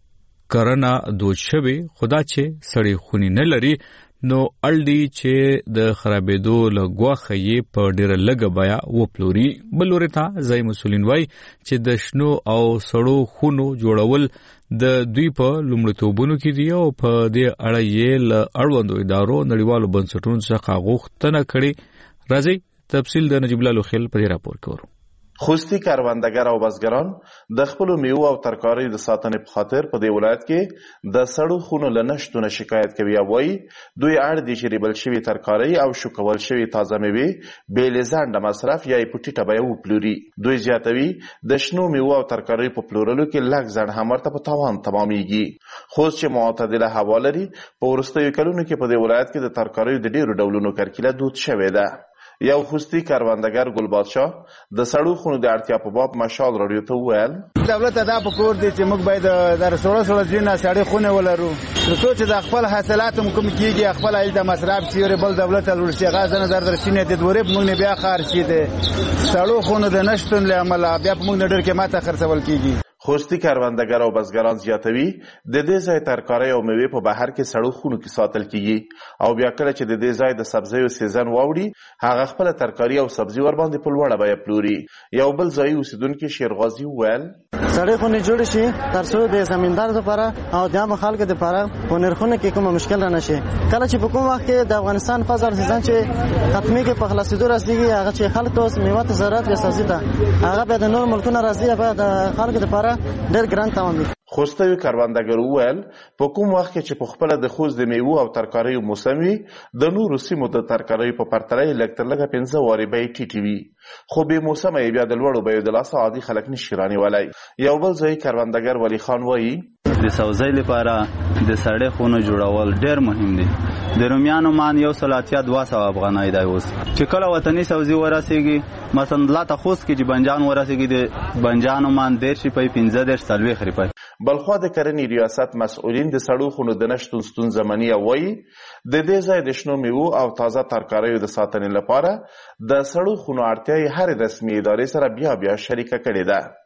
کرنه دود شوی خدا چې سړې خونی نه لري نو الډي چې د خرابېدو لګوخه یې په ډیره لګه بیا وپلوري. بل ورته ځای مسولین وای چې د شنو او سړو خونو جوړول د دوی په لومړیتوبونو کې دی او په دې اړه یې له اړوندو ادارو نړیوالو بنسټونو څخه غوښتنه کړې. راځي تفصیل د نجیب الله خیل په راپور کې ورو. خوستی کروندګر او بزګران د خپل میوه او ترکاری د ساتنې په خاطر په دې ولایت کې د سړو خونو لنشتونه شکایت کوي. وایي دوی اړ دي چې ریبل شوی ترکاری او شوکول شوی تازه میوه بې لزانډه مصرف یا پټیټه به وپلوري. دوی زیاتوي د شنو میوه او ترکاری په پلورلو کې لږ ځړ همرته په تاوان تمامېږي. خوست چې معتدله هوا لري په وروستیو کلونو کې په دې ولایت کې د ترکاریو د ډیرو ډولونو کرکیله دود شوې ده. یو خوستی کروندګر ګل بادشاه د سړو خونو د اړتیا په باب مشال رادیو ته وویل دولت دا په کور دی چې موږ باید د سړو ځینې سړې خونه ولرو ترڅو چې د خپل حاصلات هم کوم کېږي خپل ایل د مصرف چې بل دولت لور شي غاز نه در شینې د دورې موږ نه بیا خار شي د سړو خونو د نشټون له عمله بیا موږ نه ډېر قیمته خرڅول کېږي. خوستی کروندګر او بزګران زیاتوي د دې ځای ترکاري او میوه په بهر کې سړو خونو کې ساتل کیږي او بیا کله چې د دې ځای د سبزیو سیزن واوړي هغه خپل ترکاري او سبزي ور باندې په لوړه بیه پلوري. یو بل ځای اوسیدونکو شیرغازي وویل سړې خونې جوړ شي ترڅو د زمیندار لپاره او د عام خلکو لپاره په نرخونو کې کوم مشکل نه شي. کله چې په کوم وخت کې د افغانستان فصل سیزن چې ختمي کې په خلاصېدو رسیدي هغه چې خلک اوس میوه ته ضرورت وسازي ده هغه به د نور ملکونو راځي به د خلکو لپاره ډېر ګران تمام دي. خوستوي کروندګر وویل په کوم وخت کې چې په خپل د خوست د میوه او ترکاریو موسم وي د نورو سیمو د ترکاریو په پرتله لږ تر لږه 15 وارې بیې ټیټې وي خو به موسم یې بیا د لوړو بیو د لاسه عادي خلک نشي رانیولی. یو بل ځای کروندګر ولی خان وایي د سبزۍ لپاره د سړې خونو جوړول ډېر مهم دي. د رومیانو مان 182 افغانۍ دی اوس چې کله وطني سبزي ورسیږي مثلا لاته خوست کې چې بنجان ورسیږي د بنجانو مان 10 روپۍ 15 روپۍ. بلخوا د کرنې ریاست مسؤلین د سړو خونو د نشتون ستونزه مني او وایي د دې ځای د شنو میوو او تازه ترکاریو د ساتنې لپاره د سړو خونو اړتیا هر رسمي ادارې سره بیا شریکه کړې ده.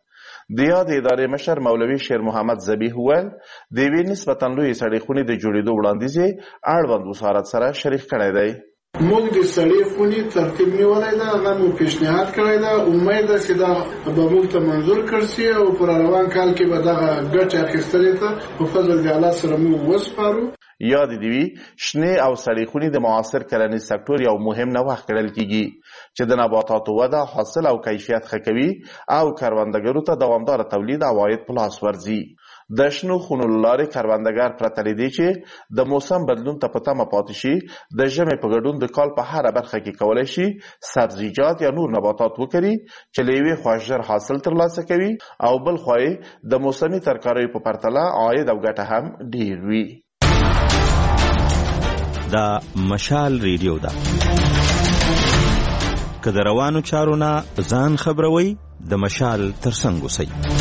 د یاد ادارې مشر مولوي شیر محمد ذبیح وویل د یوې نسبتا لویې سړې خونې د جوړېدو وړاندیز یې اړوند وزارت سره شریک کړی دی. موږ د سړې خونې ترتیب نیولی ده، هغه مو پیشنهاد کړی ده. امید ده چې دا به موږ ته منظور کړ شي او پر روان کال کې به دغه ګټې اخیستلې ته په فضل د الله سره موږ وسپارو. یاد دې وي شنې او سړې خونې د معاصر کرنیز سکتور یو مهم نوښت ګڼل کیږي چې د نباتاتو وده، حاصل او کیفیت ښه کوي او کروندګرو ته دوامداره تولید او عاید په لاس ورځي. د شنو خونو له لارې کروندګر پرته له دې چې د موسم بدلون ته په تمه پاتې شي د ژمي په ګډون د کال په هره برخه کې کولی شي سبزیجات یا نور نباتات وکري چې له یوې خوا ژر حاصل ترلاسه کوي او بل خوا یې د موسمي ترکاریو په پرتله عاید او ګټه هم ډیر وي. دا مشال ریډیو ده. که د روانو چارو نه ځان خبروي د مشال ترڅنګ اوسئ.